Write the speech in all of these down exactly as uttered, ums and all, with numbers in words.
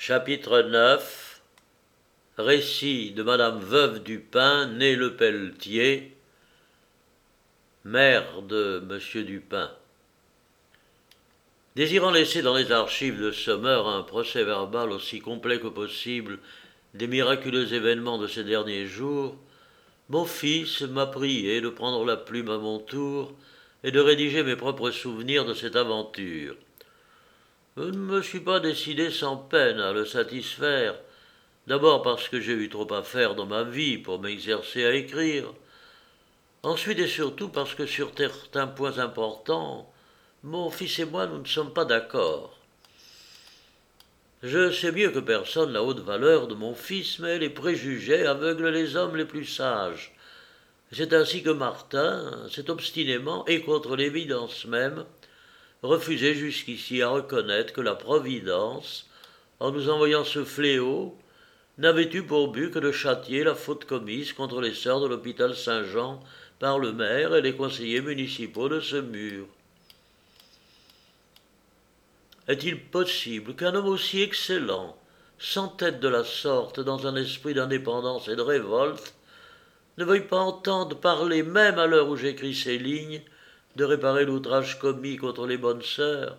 Chapitre neuf. Récit de Madame Veuve Dupin, née Le Pelletier, mère de Monsieur Dupin. Désirant laisser dans les archives de Sommer un procès-verbal aussi complet que possible des miraculeux événements de ces derniers jours, mon fils m'a prié de prendre la plume à mon tour et de rédiger mes propres souvenirs de cette aventure. Je ne me suis pas décidé sans peine à le satisfaire, d'abord parce que j'ai eu trop à faire dans ma vie pour m'exercer à écrire, ensuite et surtout parce que sur certains points importants, mon fils et moi nous ne sommes pas d'accord. Je sais mieux que personne la haute valeur de mon fils, mais les préjugés aveuglent les hommes les plus sages. C'est ainsi que Martin s'est obstinément, et contre l'évidence même, refusé jusqu'ici à reconnaître que la Providence, en nous envoyant ce fléau, n'avait eu pour but que de châtier la faute commise contre les sœurs de l'hôpital Saint-Jean par le maire et les conseillers municipaux de ce mur. Est-il possible qu'un homme aussi excellent s'entête de la sorte dans un esprit d'indépendance et de révolte, ne veuille pas entendre parler, même à l'heure où j'écris ces lignes, de réparer l'outrage commis contre les bonnes sœurs?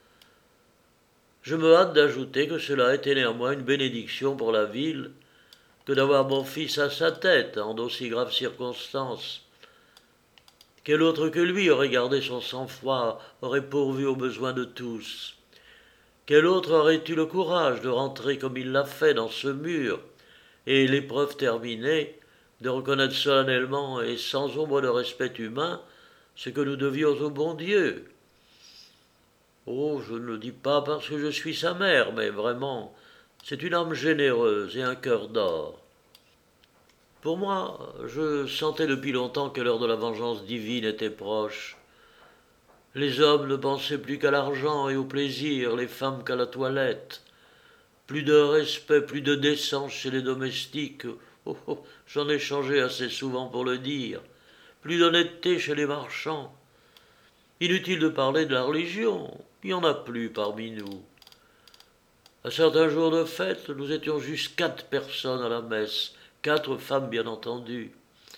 Je me hâte d'ajouter que cela a été néanmoins une bénédiction pour la ville que d'avoir mon fils à sa tête en d'aussi graves circonstances. Quel autre que lui aurait gardé son sang-froid, aurait pourvu aux besoins de tous? Quel autre aurait eu le courage de rentrer comme il l'a fait dans ce mur, et l'épreuve terminée, de reconnaître solennellement et sans ombre de respect humain ce que nous devions au bon Dieu? Oh, je ne le dis pas parce que je suis sa mère, mais vraiment, c'est une âme généreuse et un cœur d'or. Pour moi, je sentais depuis longtemps que l'heure de la vengeance divine était proche. Les hommes ne pensaient plus qu'à l'argent et au plaisir, les femmes qu'à la toilette. Plus de respect, plus de décence chez les domestiques. Oh, oh, j'en ai changé assez souvent pour le dire. Plus d'honnêteté chez les marchands. Inutile de parler de la religion, il n'y en a plus parmi nous. À certains jours de fête, nous étions juste quatre personnes à la messe, quatre femmes bien entendu.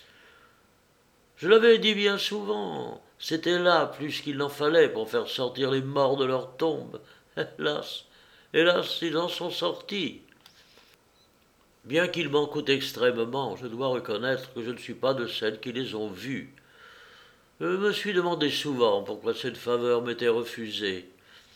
Je l'avais dit bien souvent, c'était là plus qu'il n'en fallait pour faire sortir les morts de leur tombe. Hélas, hélas, ils en sont sortis. Bien qu'il m'en coûte extrêmement, je dois reconnaître que je ne suis pas de celles qui les ont vus. Je me suis demandé souvent pourquoi cette faveur m'était refusée.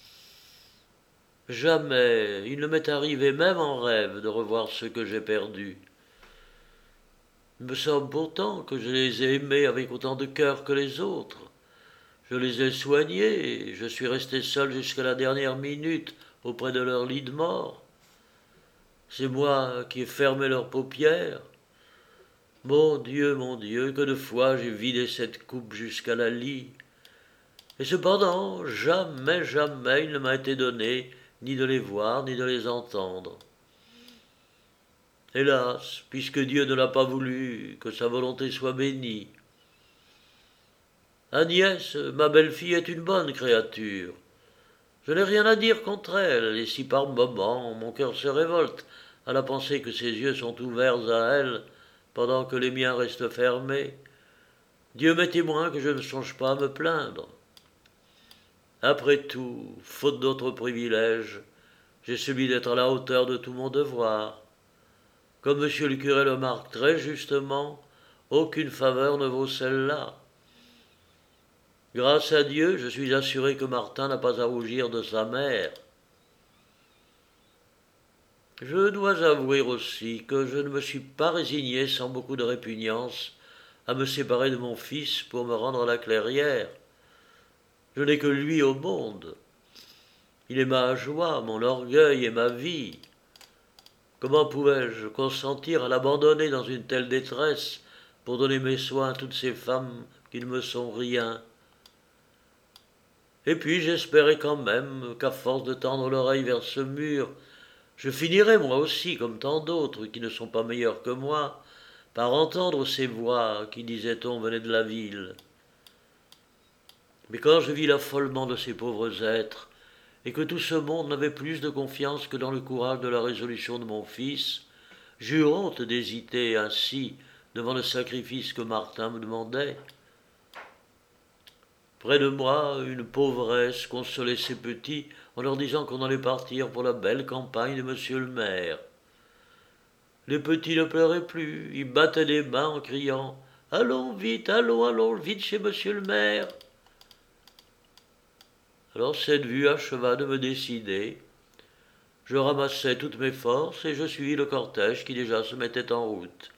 Jamais il ne m'est arrivé même en rêve de revoir ceux que j'ai perdus. Il me semble pourtant que je les ai aimés avec autant de cœur que les autres. Je les ai soignés et je suis resté seul jusqu'à la dernière minute auprès de leur lit de mort. C'est moi qui ai fermé leurs paupières. Mon Dieu, mon Dieu, que de fois j'ai vidé cette coupe jusqu'à la lie. Et cependant, jamais, jamais il ne m'a été donné ni de les voir, ni de les entendre. Hélas, puisque Dieu ne l'a pas voulu, que sa volonté soit bénie. Agnès, ma belle-fille, est une bonne créature. Je n'ai rien à dire contre elle, et si par moments mon cœur se révolte à la pensée que ses yeux sont ouverts à elle, pendant que les miens restent fermés, Dieu m'est témoin que je ne songe pas à me plaindre. Après tout, faute d'autres privilèges, j'ai celui d'être à la hauteur de tout mon devoir. Comme monsieur le curé le marque très justement, aucune faveur ne vaut celle-là. Grâce à Dieu, je suis assuré que Martin n'a pas à rougir de sa mère. Je dois avouer aussi que je ne me suis pas résigné sans beaucoup de répugnance à me séparer de mon fils pour me rendre à la clairière. Je n'ai que lui au monde. Il est ma joie, mon orgueil et ma vie. Comment pouvais-je consentir à l'abandonner dans une telle détresse pour donner mes soins à toutes ces femmes qui ne me sont rien? Et puis j'espérais quand même qu'à force de tendre l'oreille vers ce mur, je finirais moi aussi, comme tant d'autres qui ne sont pas meilleurs que moi, par entendre ces voix qui, disait-on, venaient de la ville. Mais quand je vis l'affolement de ces pauvres êtres, et que tout ce monde n'avait plus de confiance que dans le courage de la résolution de mon fils, j'eus honte d'hésiter ainsi devant le sacrifice que Martin me demandait. Près de moi, une pauvresse consolait ses petits en leur disant qu'on allait partir pour la belle campagne de monsieur le maire. Les petits ne pleuraient plus, ils battaient des mains en criant « Allons vite, allons, allons vite chez monsieur le maire !» Alors cette vue acheva de me décider. Je ramassai toutes mes forces et je suivis le cortège qui déjà se mettait en route.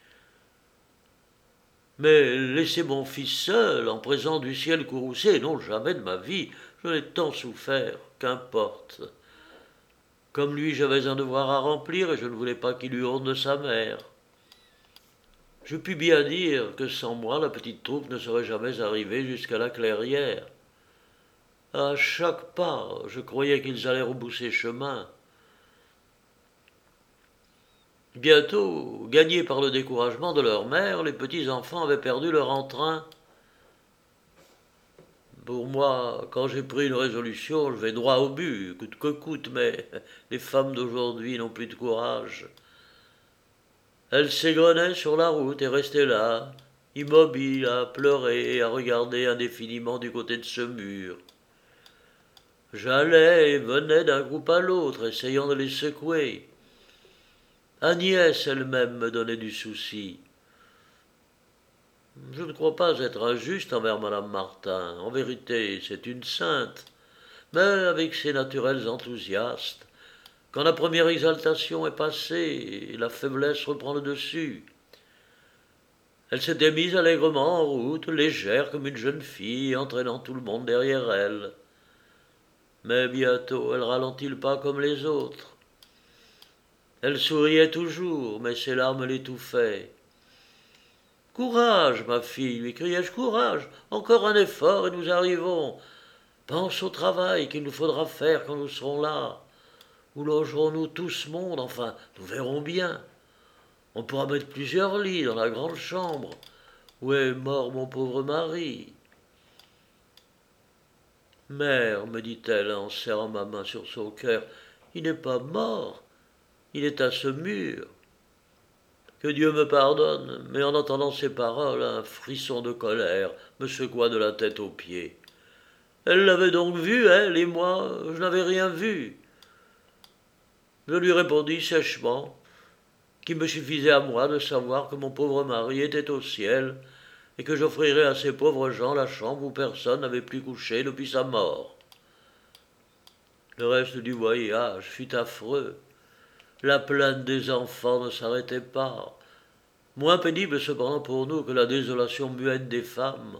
Mais laisser mon fils seul, en présence du ciel courroucé, non, jamais de ma vie, je l'ai tant souffert, qu'importe. Comme lui, j'avais un devoir à remplir et je ne voulais pas qu'il eût honte de sa mère. Je puis bien dire que sans moi, la petite troupe ne serait jamais arrivée jusqu'à la clairière. À chaque pas, je croyais qu'ils allaient rebousser chemin. Bientôt, gagnés par le découragement de leur mère, les petits enfants avaient perdu leur entrain. Pour moi, quand j'ai pris une résolution, je vais droit au but, coûte que coûte, mais les femmes d'aujourd'hui n'ont plus de courage. Elles s'égrenaient sur la route et restaient là, immobiles, à pleurer et à regarder indéfiniment du côté de ce mur. J'allais et venais d'un groupe à l'autre, essayant de les secouer. Agnès elle-même me donnait du souci. Je ne crois pas être injuste envers madame Martin. En vérité, c'est une sainte. Mais avec ses naturels enthousiastes, quand la première exaltation est passée, la faiblesse reprend le dessus. Elle s'était mise allègrement en route, légère comme une jeune fille, entraînant tout le monde derrière elle. Mais bientôt, elle ralentit le pas comme les autres. Elle souriait toujours, mais ses larmes l'étouffaient. « Courage, ma fille, lui criai-je, courage, encore un effort et nous arrivons. Pense au travail qu'il nous faudra faire quand nous serons là. Où logerons-nous tout ce monde? Enfin, nous verrons bien. On pourra mettre plusieurs lits dans la grande chambre, où est mort mon pauvre mari. » « Mère, me dit-elle en serrant ma main sur son cœur, il n'est pas mort, il est à ce mur. Que Dieu me pardonne, mais en entendant ces paroles, un frisson de colère me secoua de la tête aux pieds. Elle l'avait donc vu, elle, et moi, je n'avais rien vu. Je lui répondis sèchement qu'il me suffisait à moi de savoir que mon pauvre mari était au ciel et que j'offrirais à ces pauvres gens la chambre où personne n'avait plus couché depuis sa mort. Le reste du voyage fut affreux. La plainte des enfants ne s'arrêtait pas, moins pénible cependant pour nous que la désolation muette des femmes.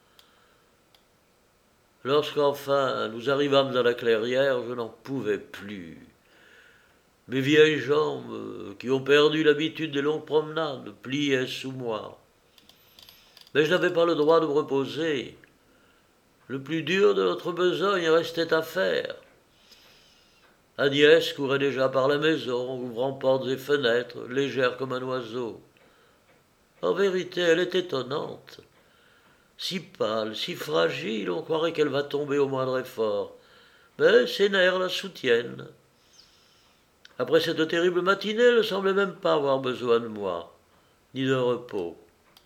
Lorsqu'enfin nous arrivâmes à la clairière, je n'en pouvais plus. Mes vieilles jambes, qui ont perdu l'habitude des longues promenades, pliaient sous moi. Mais je n'avais pas le droit de me reposer. Le plus dur de notre besogne restait à faire. Agnès courait déjà par la maison, ouvrant portes et fenêtres, légère comme un oiseau. En vérité, elle est étonnante. Si pâle, si fragile, on croirait qu'elle va tomber au moindre effort. Mais ses nerfs la soutiennent. Après cette terrible matinée, elle ne semblait même pas avoir besoin de moi, ni de repos.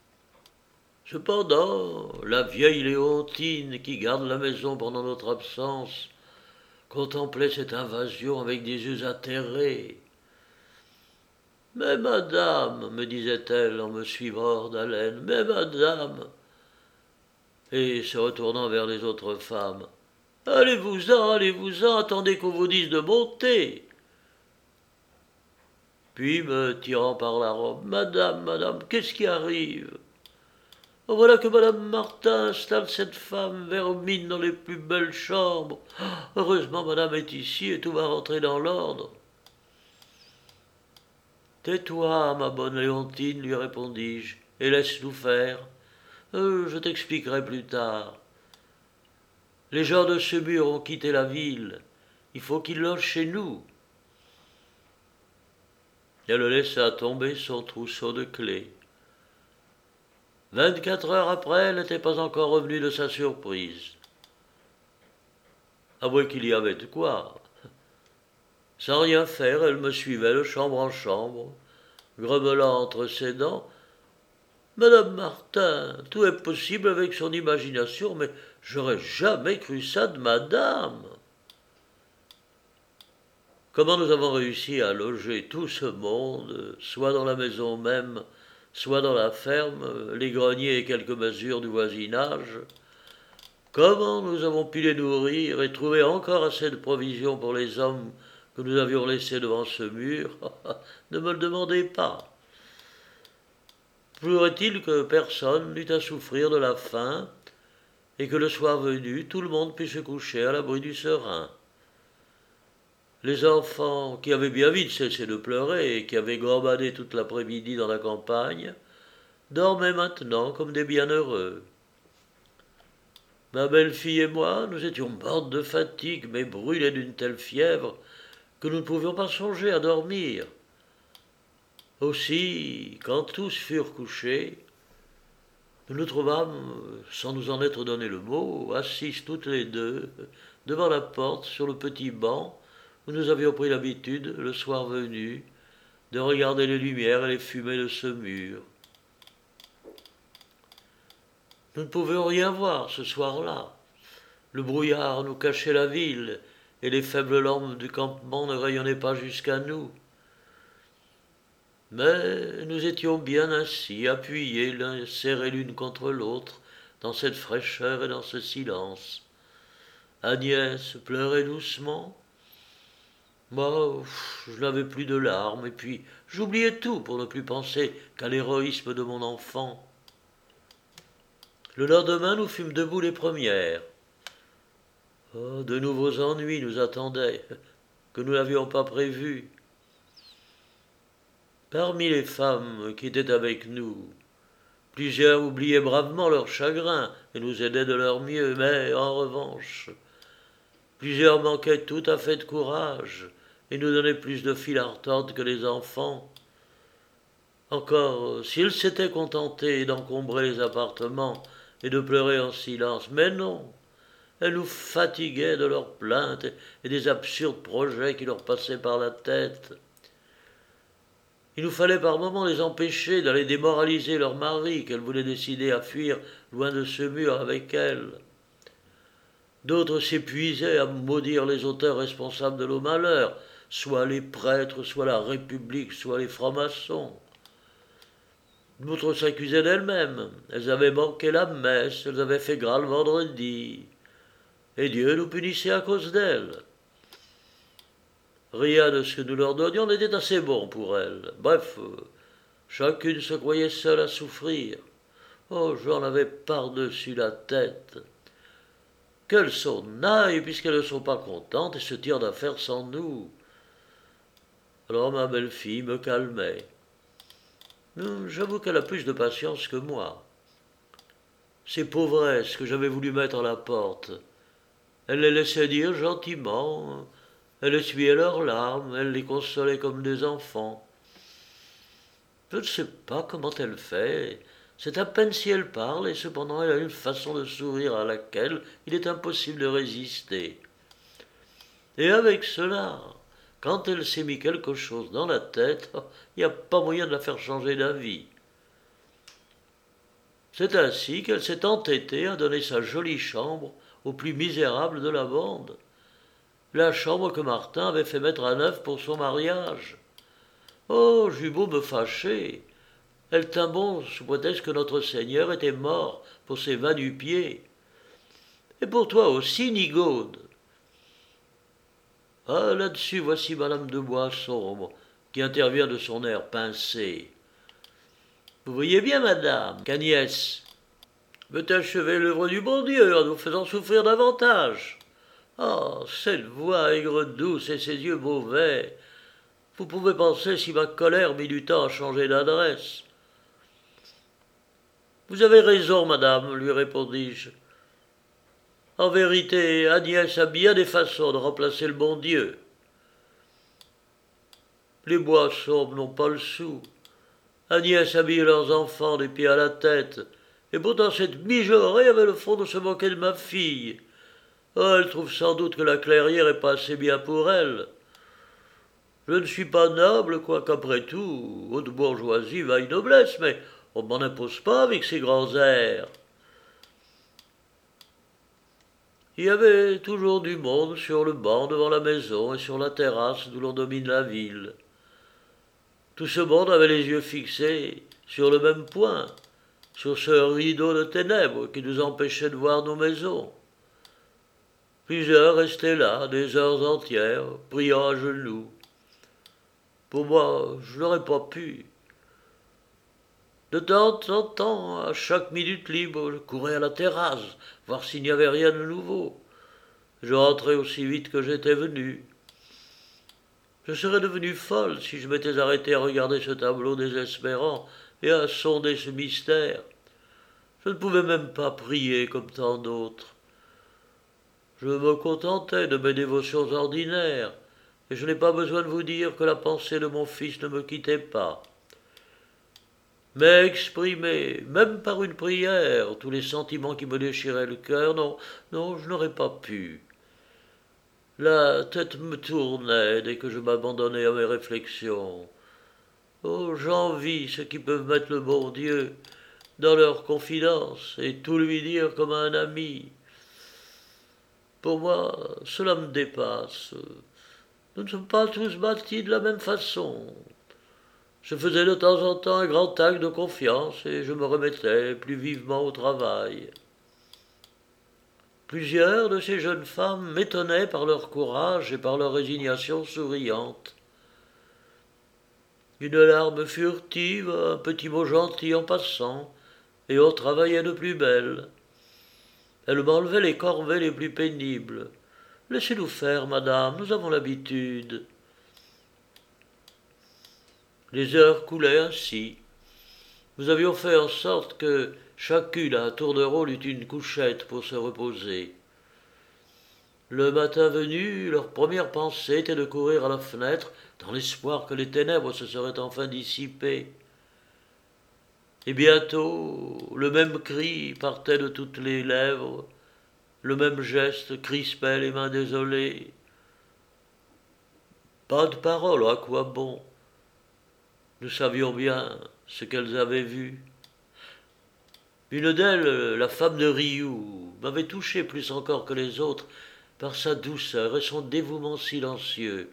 Cependant, la vieille Léontine, qui garde la maison pendant notre absence, contemplait cette invasion avec des yeux atterrés. « Mais madame, me disait-elle en me suivant hors d'haleine, mais madame !» Et se retournant vers les autres femmes, « Allez-vous-en, allez-vous-en, attendez qu'on vous dise de monter !» Puis, me tirant par la robe, « Madame, madame, qu'est-ce qui arrive ? Voilà que madame Martin installe cette femme vermine dans les plus belles chambres. Heureusement, madame est ici et tout va rentrer dans l'ordre. » « Tais-toi, ma bonne Léontine, lui répondis-je, et laisse-nous faire. Euh, je t'expliquerai plus tard. Les gens de ce mur ont quitté la ville. Il faut qu'ils logent chez nous. » Elle laissa tomber son trousseau de clés. Vingt-quatre heures après, elle n'était pas encore revenue de sa surprise. avouez qu'il y avait de quoi. Sans rien faire, elle me suivait de chambre en chambre, grommelant entre ses dents. Madame Martin, tout est possible avec son imagination, mais j'aurais jamais cru ça de madame. Comment nous avons réussi à loger tout ce monde, soit dans la maison même, soit dans la ferme, les greniers et quelques masures du voisinage? Comment nous avons pu les nourrir et trouver encore assez de provisions pour les hommes que nous avions laissés devant ce mur? Ne me le demandez pas. Pourrait-il que personne n'eût à souffrir de la faim et que le soir venu, tout le monde puisse se coucher à l'abri du serin? Les enfants, qui avaient bien vite cessé de pleurer et qui avaient gambadé toute l'après-midi dans la campagne, dormaient maintenant comme des bienheureux. Ma belle-fille et moi, nous étions mortes de fatigue, mais brûlées d'une telle fièvre que nous ne pouvions pas songer à dormir. Aussi, quand tous furent couchés, nous nous trouvâmes, sans nous en être donné le mot, assises toutes les deux, devant la porte, sur le petit banc, où nous avions pris l'habitude, le soir venu, de regarder les lumières et les fumées de ce mur. Nous ne pouvions rien voir ce soir-là. Le brouillard nous cachait la ville, et les faibles lampes du campement ne rayonnaient pas jusqu'à nous. Mais nous étions bien ainsi, appuyés l'un serrés l'une contre l'autre, dans cette fraîcheur et dans ce silence. Agnès pleurait doucement. Moi, je n'avais plus de larmes, et puis j'oubliais tout pour ne plus penser qu'à l'héroïsme de mon enfant. Le lendemain, nous fûmes debout les premières. Oh, de nouveaux ennuis nous attendaient, que nous n'avions pas prévus. Parmi les femmes qui étaient avec nous, plusieurs oubliaient bravement leur chagrin et nous aidaient de leur mieux, mais en revanche, plusieurs manquaient tout à fait de courage et nous donnaient plus de fil à retordre que les enfants. Encore, s'ils s'étaient contentés d'encombrer les appartements et de pleurer en silence, mais non, elles nous fatiguaient de leurs plaintes et des absurdes projets qui leur passaient par la tête. Il nous fallait par moments les empêcher d'aller démoraliser leur mari qu'elles voulaient décider à fuir loin de ce mur avec elles. D'autres s'épuisaient à maudire les auteurs responsables de nos malheurs, soit les prêtres, soit la République, soit les francs-maçons. D'autres s'accusaient d'elles-mêmes. Elles avaient manqué la messe, elles avaient fait gras le vendredi. Et Dieu nous punissait à cause d'elles. Rien de ce que nous leur donnions n'était assez bon pour elles. Bref, chacune se croyait seule à souffrir. Oh, j'en avais par-dessus la tête. Qu'elles s'en aillent, puisqu'elles ne sont pas contentes et se tirent d'affaire sans nous. Alors ma belle-fille me calmait. J'avoue qu'elle a plus de patience que moi. Ces pauvresses que j'avais voulu mettre à la porte, elle les laissait dire gentiment. Elle essuyait leurs larmes, elle les consolait comme des enfants. Je ne sais pas comment elle fait, c'est à peine si elle parle, et cependant elle a une façon de sourire à laquelle il est impossible de résister. Et avec cela, quand elle s'est mis quelque chose dans la tête, il n'y a pas moyen de la faire changer d'avis. C'est ainsi qu'elle s'est entêtée à donner sa jolie chambre au plus misérable de la bande. La chambre que Martin avait fait mettre à neuf pour son mariage. Oh, j'eus beau me fâcher. Elle tint bon sous prétexte que notre Seigneur était mort pour ses va-nu-pieds. Et pour toi aussi, Nigaude. Ah, là-dessus, voici Madame de Boissombre, qui intervient de son air pincé. Vous voyez bien, madame, qu'Agnès veut achever l'œuvre du bon Dieu en nous faisant souffrir davantage. Ah, cette voix aigre douce et ces yeux mauvais. Vous pouvez penser si ma colère mit du temps à changer d'adresse. Vous avez raison, madame, lui répondis-je. En vérité, Agnès a bien des façons de remplacer le bon Dieu. Les Boissombre n'ont pas le sou. Agnès habille leurs enfants des pieds à la tête, et pourtant cette mijaurée avait le fond de se moquer de ma fille. Oh, elle trouve sans doute que la clairière est pas assez bien pour elle. Je ne suis pas noble, quoiqu'après tout, haute bourgeoisie vaille noblesse, mais on ne m'en impose pas avec ses grands airs. Il y avait toujours du monde sur le banc devant la maison et sur la terrasse d'où l'on domine la ville. Tout ce monde avait les yeux fixés sur le même point, sur ce rideau de ténèbres qui nous empêchait de voir nos maisons. Plusieurs restaient là, des heures entières, priant à genoux. Pour moi, je n'aurais pas pu. De temps en temps, à chaque minute libre, je courais à la terrasse, voir s'il n'y avait rien de nouveau. Je rentrais aussi vite que j'étais venu. Je serais devenu folle si je m'étais arrêté à regarder ce tableau désespérant et à sonder ce mystère. Je ne pouvais même pas prier comme tant d'autres. Je me contentais de mes dévotions ordinaires, et je n'ai pas besoin de vous dire que la pensée de mon fils ne me quittait pas. Mais exprimer, même par une prière, tous les sentiments qui me déchiraient le cœur, non, non, je n'aurais pas pu. La tête me tournait dès que je m'abandonnais à mes réflexions. Oh, j'envie ceux qui peuvent mettre le bon Dieu dans leur confidence et tout lui dire comme à un ami. Pour moi, cela me dépasse. Nous ne sommes pas tous bâtis de la même façon. Je faisais de temps en temps un grand acte de confiance et je me remettais plus vivement au travail. Plusieurs de ces jeunes femmes m'étonnaient par leur courage et par leur résignation souriante. Une larme furtive, un petit mot gentil en passant, et on travaillait de plus belle. Elle m'enlevait les corvées les plus pénibles. Laissez-nous faire, madame, nous avons l'habitude. Les heures coulaient ainsi. Nous avions fait en sorte que chacune à tour de rôle eût une couchette pour se reposer. Le matin venu, leur première pensée était de courir à la fenêtre dans l'espoir que les ténèbres se seraient enfin dissipées. Et bientôt, le même cri partait de toutes les lèvres, le même geste crispait les mains désolées. Pas de parole, à quoi bon? Nous savions bien ce qu'elles avaient vu. Une d'elles, la femme de Rioux, m'avait touché plus encore que les autres par sa douceur et son dévouement silencieux.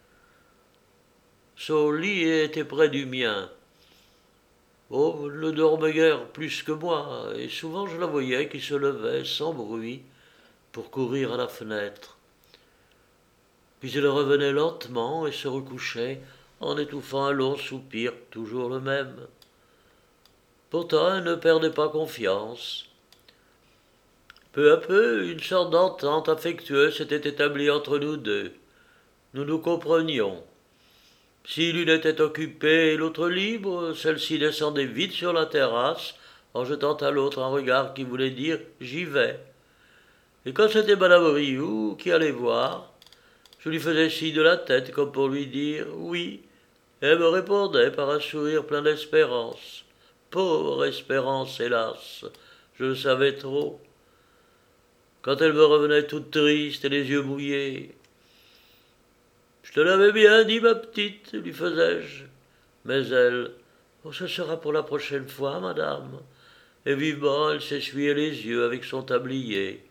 Son lit était près du mien. Oh, elle ne dormait guère plus que moi, et souvent je la voyais qui se levait sans bruit pour courir à la fenêtre. Puis elle revenait lentement et se recouchait en étouffant un long soupir, toujours le même. Pourtant, elle ne perdait pas confiance. Peu à peu, une sorte d'entente affectueuse s'était établie entre nous deux. Nous nous comprenions. Si l'une était occupée et l'autre libre, celle-ci descendait vite sur la terrasse en jetant à l'autre un regard qui voulait dire « j'y vais ». Et quand c'était madame Rioux qui allait voir, je lui faisais signe de la tête comme pour lui dire « oui ». Et elle me répondait par un sourire plein d'espérance. Pauvre espérance, hélas, je le savais trop. Quand elle me revenait toute triste et les yeux mouillés, « je te l'avais bien dit, ma petite, lui faisais-je. Mais elle, oh, ce sera pour la prochaine fois, madame. Et vivement, elle s'essuyait les yeux avec son tablier.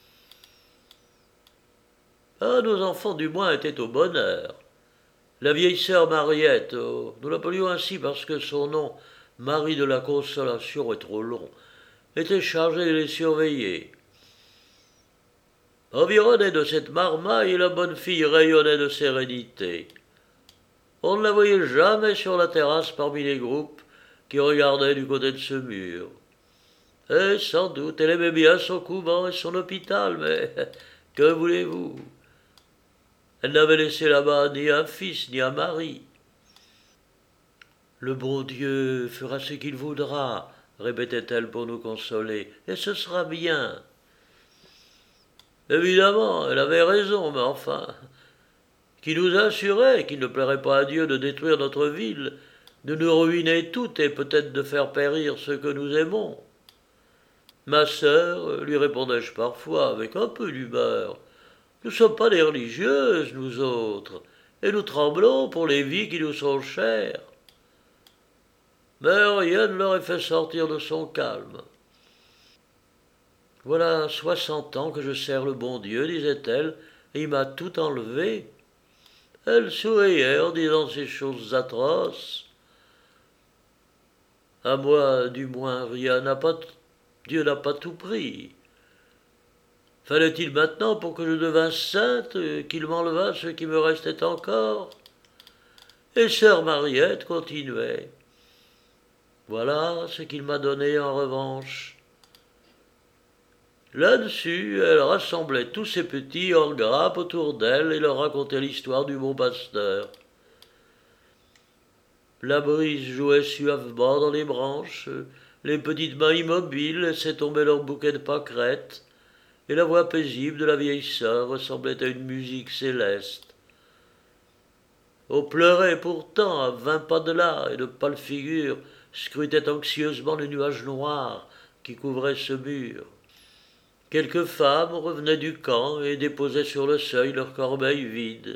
Ah, nos enfants, du moins, étaient au bonheur. La vieille sœur Mariette, oh, nous l'appelions ainsi parce que son nom, Marie de la Consolation, est trop long, était chargée de les surveiller. Environnée de cette marmaille, la bonne fille rayonnait de sérénité. On ne la voyait jamais sur la terrasse parmi les groupes qui regardaient du côté de ce mur. Et sans doute, elle aimait bien son couvent et son hôpital, mais que voulez-vous? Elle n'avait laissé là-bas ni un fils ni un mari. Le bon Dieu fera ce qu'il voudra, répétait-elle pour nous consoler, et ce sera bien. Évidemment, elle avait raison, mais enfin, qui nous assurait qu'il ne plairait pas à Dieu de détruire notre ville, de nous ruiner toutes et peut-être de faire périr ceux que nous aimons. Ma sœur, lui répondais-je parfois avec un peu d'humeur, nous ne sommes pas des religieuses, nous autres, et nous tremblons pour les vies qui nous sont chères. Mais rien ne l'aurait fait sortir de son calme. Voilà soixante ans que je sers le bon Dieu, disait-elle, et il m'a tout enlevé. Elle souriait en disant ces choses atroces. À moi, du moins, rien n'a pas, Dieu n'a pas tout pris. Fallait-il maintenant, pour que je devinsse sainte, qu'il m'enlevât ce qui me restait encore? Et sœur Mariette continuait. Voilà ce qu'il m'a donné en revanche. Là-dessus, elle rassemblait tous ses petits en grappe autour d'elle et leur racontait l'histoire du bon pasteur. La brise jouait suavement dans les branches, les petites mains immobiles laissaient tomber leurs bouquets de pâquerettes, et la voix paisible de la vieille sœur ressemblait à une musique céleste. On pleurait pourtant à vingt pas de là, et de pâles figures scrutaient anxieusement le nuage noir qui couvrait ce mur. Quelques femmes revenaient du camp et déposaient sur le seuil leurs corbeilles vides.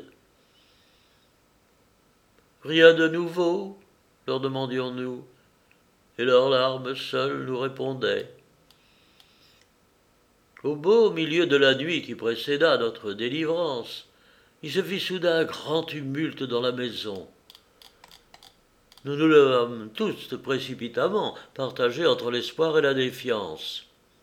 Rien de nouveau, leur demandions-nous, et leurs larmes seules nous répondaient. Au beau milieu de la nuit qui précéda notre délivrance, il se fit soudain un grand tumulte dans la maison. Nous nous levâmes tous précipitamment, partagés entre l'espoir et la défiance.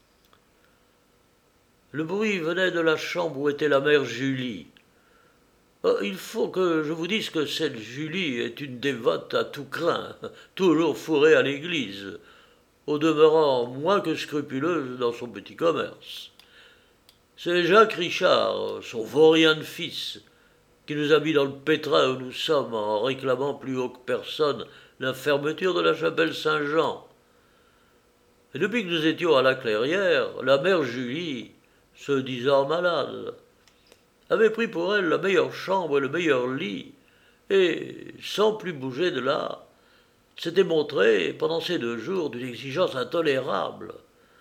Le bruit venait de la chambre où était la mère Julie. Oh, il faut que je vous dise que cette Julie est une dévote à tout crin, toujours fourrée à l'église, au demeurant moins que scrupuleuse dans son petit commerce. C'est Jacques Richard, son vaurien de fils, qui nous a mis dans le pétrin où nous sommes en réclamant plus haut que personne la fermeture de la chapelle Saint-Jean. Et depuis que nous étions à la Clairière, la mère Julie, se disant malade, avait pris pour elle la meilleure chambre et le meilleur lit, et, sans plus bouger de là, s'était montrée, pendant ces deux jours, d'une exigence intolérable.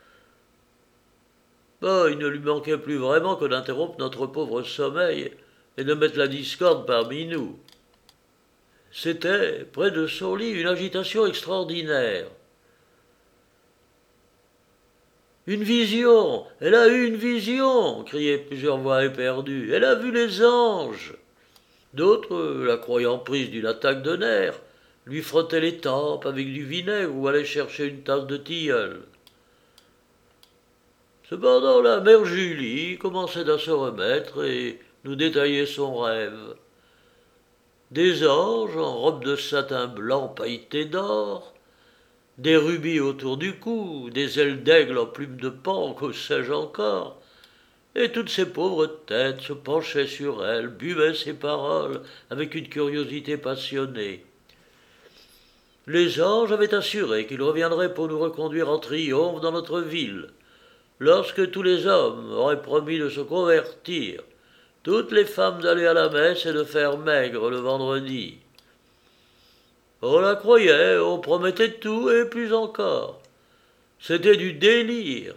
Oh, il ne lui manquait plus vraiment que d'interrompre notre pauvre sommeil et de mettre la discorde parmi nous. C'était, près de son lit, une agitation extraordinaire. Une vision! Elle a eu une vision! Criaient plusieurs voix éperdues. Elle a vu les anges! D'autres, la croyant prise d'une attaque de nerfs, lui frottaient les tempes avec du vinaigre ou allaient chercher une tasse de tilleul. Cependant, la mère Julie commençait à se remettre et nous détaillait son rêve. Des anges en robe de satin blanc pailleté d'or, des rubis autour du cou, des ailes d'aigle en plumes de paon, que sais-je encore, et toutes ces pauvres têtes se penchaient sur elle, buvaient ses paroles avec une curiosité passionnée. Les anges avaient assuré qu'ils reviendraient pour nous reconduire en triomphe dans notre ville, lorsque tous les hommes auraient promis de se convertir, toutes les femmes d'aller à la messe et de faire maigre le vendredi. On la croyait, on promettait tout et plus encore. C'était du délire.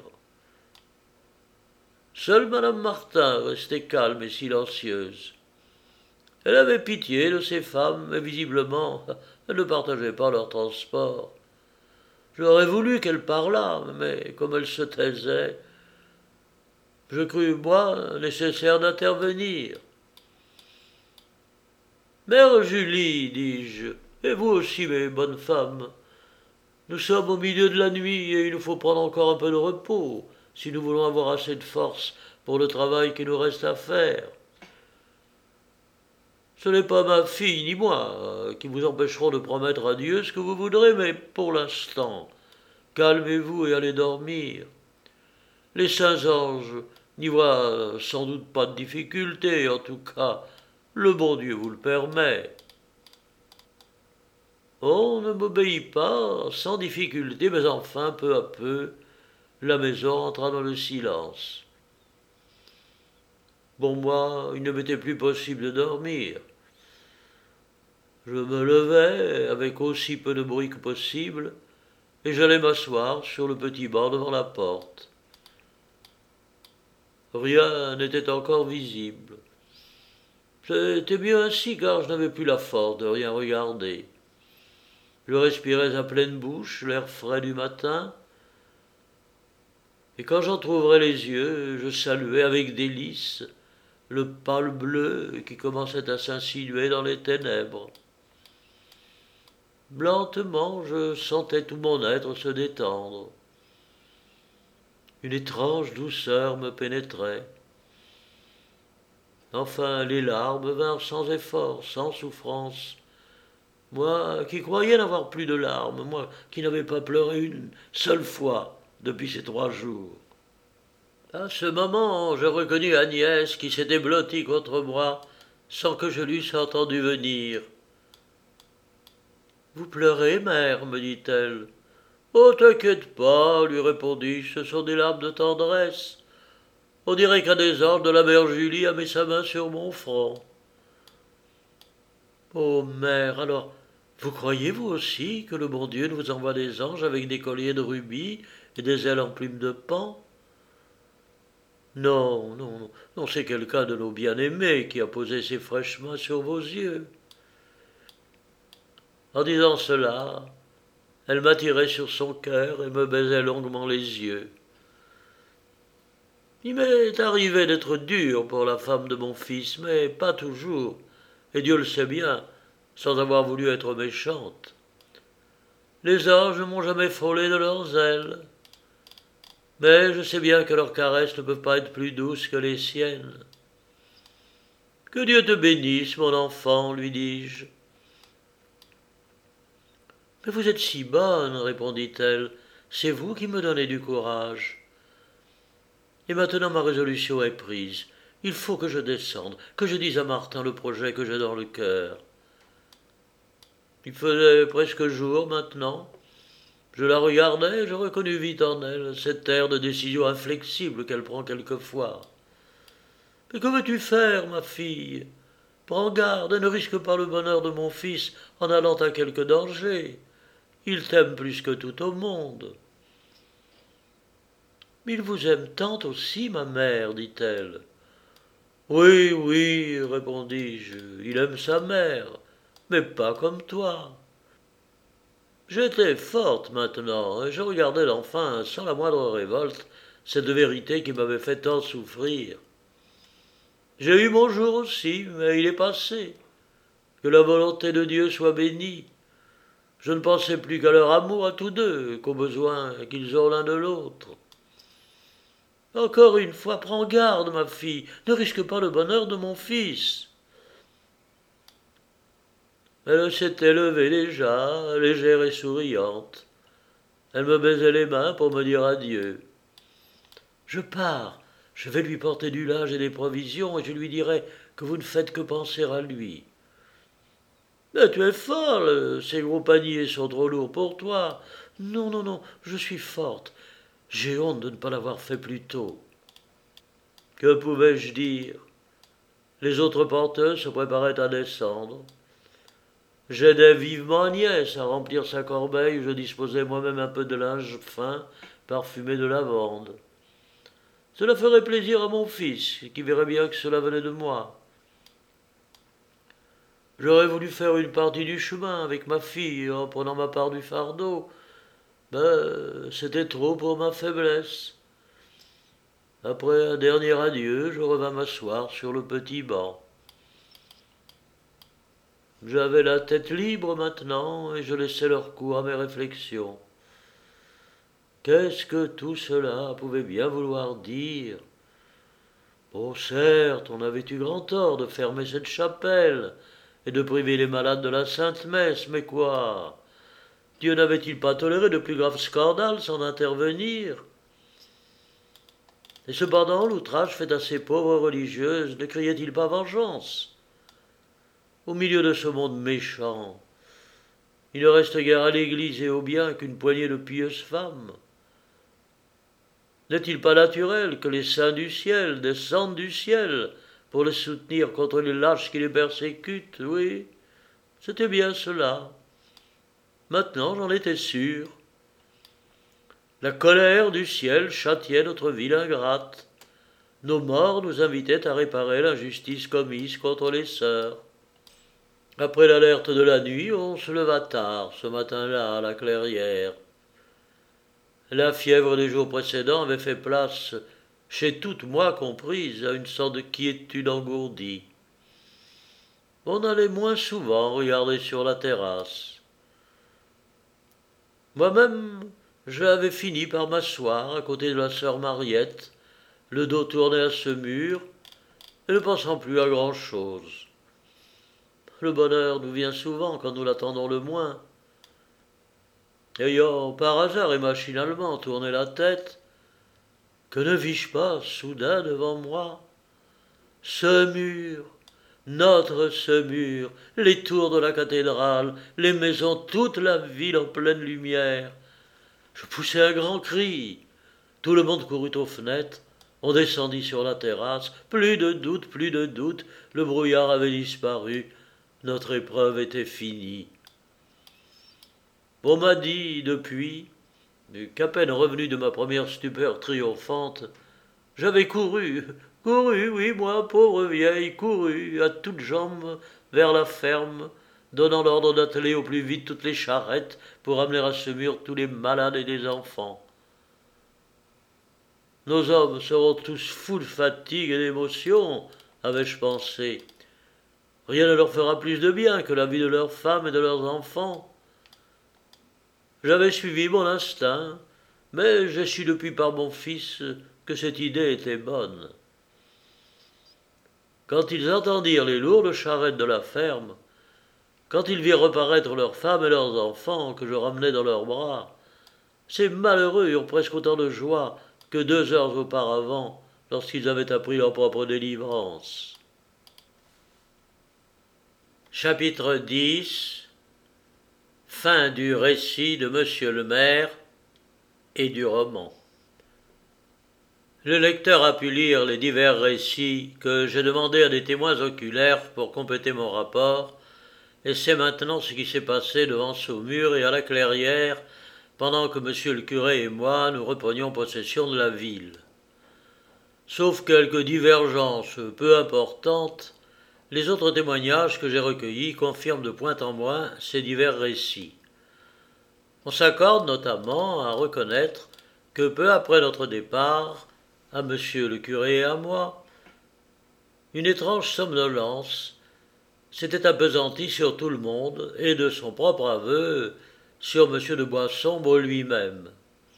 Seule madame Martin restait calme et silencieuse. Elle avait pitié de ces femmes, mais visiblement, elle ne partageait pas leur transport. J'aurais voulu qu'elle parlât, mais comme elle se taisait, je crus, moi, nécessaire d'intervenir. Mère Julie, dis-je, et vous aussi, mes bonnes femmes, nous sommes au milieu de la nuit et il nous faut prendre encore un peu de repos, si nous voulons avoir assez de force pour le travail qui nous reste à faire. Ce n'est pas ma fille ni moi qui vous empêcheront de promettre à Dieu ce que vous voudrez, mais pour l'instant, calmez-vous et allez dormir. Les saints anges n'y voient sans doute pas de difficulté, en tout cas, le bon Dieu vous le permet. On ne m'obéit pas sans difficulté, mais enfin, peu à peu, la maison entra dans le silence. Pour moi, il ne m'était plus possible de dormir. Je me levai, avec aussi peu de bruit que possible, et j'allai m'asseoir sur le petit banc devant la porte. Rien n'était encore visible. C'était mieux ainsi, car je n'avais plus la force de rien regarder. Je respirais à pleine bouche l'air frais du matin, et quand j'entr'ouvrais les yeux, je saluais avec délice le pâle bleu qui commençait à s'insinuer dans les ténèbres. Lentement, je sentais tout mon être se détendre. Une étrange douceur me pénétrait. Enfin, les larmes vinrent sans effort, sans souffrance. Moi qui croyais n'avoir plus de larmes, moi qui n'avais pas pleuré une seule fois depuis ces trois jours. À ce moment, je reconnus Agnès qui s'était blottie contre moi sans que je l'eusse entendu venir. « Vous pleurez, mère, me dit-elle. »« Oh, t'inquiète pas, lui répondis-je, ce sont des larmes de tendresse. On dirait qu'un des anges de la mère Julie a mis sa main sur mon front. »« Oh, mère, alors, vous croyez vous aussi que le bon Dieu nous envoie des anges avec des colliers de rubis et des ailes en plumes de paon ? Non, non, non, non, c'est quelqu'un de nos bien-aimés qui a posé ses fraîches mains sur vos yeux. » En disant cela, elle m'attirait sur son cœur et me baisait longuement les yeux. Il m'est arrivé d'être dur pour la femme de mon fils, mais pas toujours, et Dieu le sait bien, sans avoir voulu être méchante. Les anges ne m'ont jamais frôlé de leurs ailes, mais je sais bien que leurs caresses ne peuvent pas être plus douces que les siennes. « Que Dieu te bénisse, mon enfant, lui dis-je. »« Mais vous êtes si bonne, répondit-elle, c'est vous qui me donnez du courage. Et maintenant ma résolution est prise. Il faut que je descende, que je dise à Martin le projet que j'ai dans le cœur. » Il faisait presque jour maintenant. Je la regardais et je reconnus vite en elle cet air de décision inflexible qu'elle prend quelquefois. « Mais que veux-tu faire, ma fille ? Prends garde et ne risque pas le bonheur de mon fils en allant à quelque danger. Il t'aime plus que tout au monde. »« Mais il vous aime tant aussi, ma mère, dit-elle. »« Oui, oui, répondis-je, il aime sa mère, mais pas comme toi. » J'étais forte maintenant, et je regardais enfin, sans la moindre révolte, cette vérité qui m'avait fait tant souffrir. J'ai eu mon jour aussi, mais il est passé. Que la volonté de Dieu soit bénie. Je ne pensais plus qu'à leur amour à tous deux, qu'aux besoins qu'ils ont l'un de l'autre. Encore une fois, prends garde, ma fille, ne risque pas le bonheur de mon fils. Elle s'était levée déjà, légère et souriante. Elle me baisait les mains pour me dire adieu. Je pars, je vais lui porter du linge et des provisions, et je lui dirai que vous ne faites que penser à lui. Mais tu es folle, ces gros paniers sont trop lourds pour toi. Non, non, non, je suis forte. J'ai honte de ne pas l'avoir fait plus tôt. Que pouvais-je dire? Les autres porteurs se préparaient à descendre. J'aidais vivement Agnès à remplir sa corbeille où je disposais moi-même un peu de linge fin, parfumé de lavande. Cela ferait plaisir à mon fils, qui verrait bien que cela venait de moi. J'aurais voulu faire une partie du chemin avec ma fille en prenant ma part du fardeau, mais c'était trop pour ma faiblesse. Après un dernier adieu, je revins m'asseoir sur le petit banc. J'avais la tête libre maintenant et je laissais leur cours à mes réflexions. Qu'est-ce que tout cela pouvait bien vouloir dire? Oh, certes, on avait eu grand tort de fermer cette chapelle et de priver les malades de la Sainte Messe, mais quoi? Dieu n'avait-il pas toléré de plus graves scandales sans intervenir? Et cependant, l'outrage fait à ces pauvres religieuses ne criait-il pas vengeance? Au milieu de ce monde méchant, il ne reste guère à l'Église et au bien qu'une poignée de pieuses femmes. N'est-il pas naturel que les saints du ciel descendent du ciel pour les soutenir contre les lâches qui les persécutent? Oui, c'était bien cela. Maintenant, j'en étais sûr. La colère du ciel châtiait notre ville ingrate. Nos morts nous invitaient à réparer l'injustice commise contre les sœurs. Après l'alerte de la nuit, on se leva tard, ce matin-là, à la clairière. La fièvre des jours précédents avait fait place, chez toutes moi comprise, à une sorte de quiétude engourdie. On allait moins souvent regarder sur la terrasse. Moi-même, j'avais fini par m'asseoir à côté de la sœur Mariette, le dos tourné à ce mur, et ne pensant plus à grand-chose. Le bonheur nous vient souvent quand nous l'attendons le moins. Ayant par hasard et machinalement tourné la tête, que ne vis-je pas soudain devant moi ce mur, notre ce mur, les tours de la cathédrale, les maisons, toute la ville en pleine lumière. Je poussai un grand cri. Tout le monde courut aux fenêtres. On descendit sur la terrasse. Plus de doute, plus de doute. Le brouillard avait disparu. Notre épreuve était finie. On m'a dit depuis qu'à peine revenu de ma première stupeur triomphante, j'avais couru, couru, oui, moi, pauvre vieille, couru à toutes jambes vers la ferme, donnant l'ordre d'atteler au plus vite toutes les charrettes pour amener à ce mur tous les malades et les enfants. Nos hommes seront tous fous de fatigue et d'émotion, avais-je pensé. Rien ne leur fera plus de bien que la vie de leurs femmes et de leurs enfants. J'avais suivi mon instinct, mais j'ai su depuis par mon fils que cette idée était bonne. Quand ils entendirent les lourdes charrettes de la ferme, quand ils virent reparaître leurs femmes et leurs enfants que je ramenais dans leurs bras, ces malheureux eurent presque autant de joie que deux heures auparavant, lorsqu'ils avaient appris leur propre délivrance. Chapitre dix. Fin du récit de Monsieur le maire et du roman. Le lecteur a pu lire les divers récits que j'ai demandé à des témoins oculaires pour compléter mon rapport, et c'est maintenant ce qui s'est passé devant Saumur et à la Clairière pendant que monsieur le curé et moi nous reprenions possession de la ville. Sauf quelques divergences peu importantes, les autres témoignages que j'ai recueillis confirment de point en moins ces divers récits. On s'accorde notamment à reconnaître que peu après notre départ, à monsieur le curé et à moi, une étrange somnolence s'était appesantie sur tout le monde et de son propre aveu sur monsieur de Boissombre lui-même.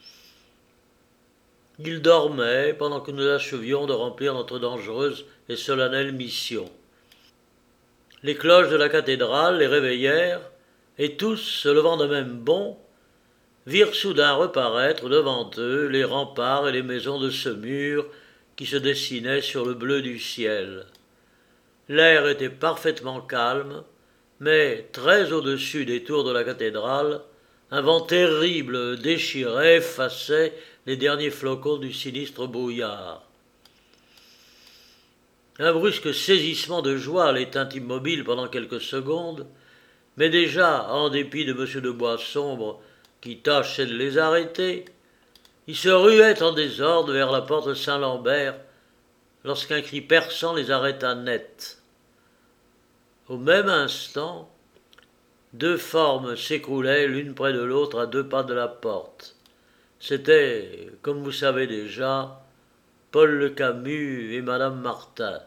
Il dormait pendant que nous achevions de remplir notre dangereuse et solennelle mission. Les cloches de la cathédrale les réveillèrent, et tous, se levant d'un même bond, virent soudain reparaître devant eux les remparts et les maisons de ce mur qui se dessinaient sur le bleu du ciel. L'air était parfaitement calme, mais très au-dessus des tours de la cathédrale, un vent terrible déchirait, effaçait les derniers flocons du sinistre brouillard. Un brusque saisissement de joie les tint immobiles pendant quelques secondes, mais déjà, en dépit de monsieur de Boissombre, qui tâchait de les arrêter, ils se ruaient en désordre vers la porte Saint-Lambert, lorsqu'un cri perçant les arrêta net. Au même instant, deux formes s'écroulaient l'une près de l'autre à deux pas de la porte. C'était, comme vous savez déjà, Paul Le Camus et madame Martin.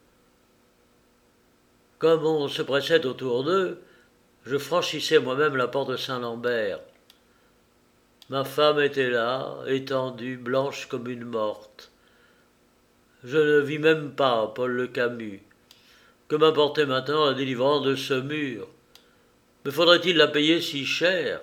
Comme on se pressait autour d'eux, je franchissais moi-même la porte Saint-Lambert. Ma femme était là, étendue, blanche comme une morte. Je ne vis même pas Paul Le Camus. Que m'importait maintenant la délivrance de ce mur? Me faudrait-il la payer si cher?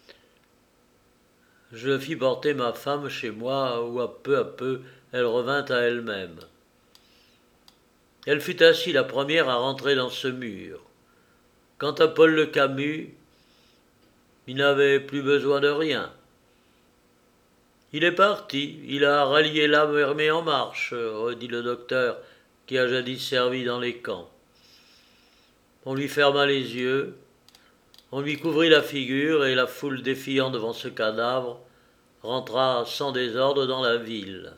Je fis porter ma femme chez moi, où à peu à peu elle revint à elle-même. Elle fut ainsi la première à rentrer dans ce mur. Quant à Paul Le Camus, il n'avait plus besoin de rien. Il est parti, il a rallié l'âme armée en marche, redit le docteur, qui a jadis servi dans les camps. On lui ferma les yeux, on lui couvrit la figure, et la foule défiant devant ce cadavre rentra sans désordre dans la ville.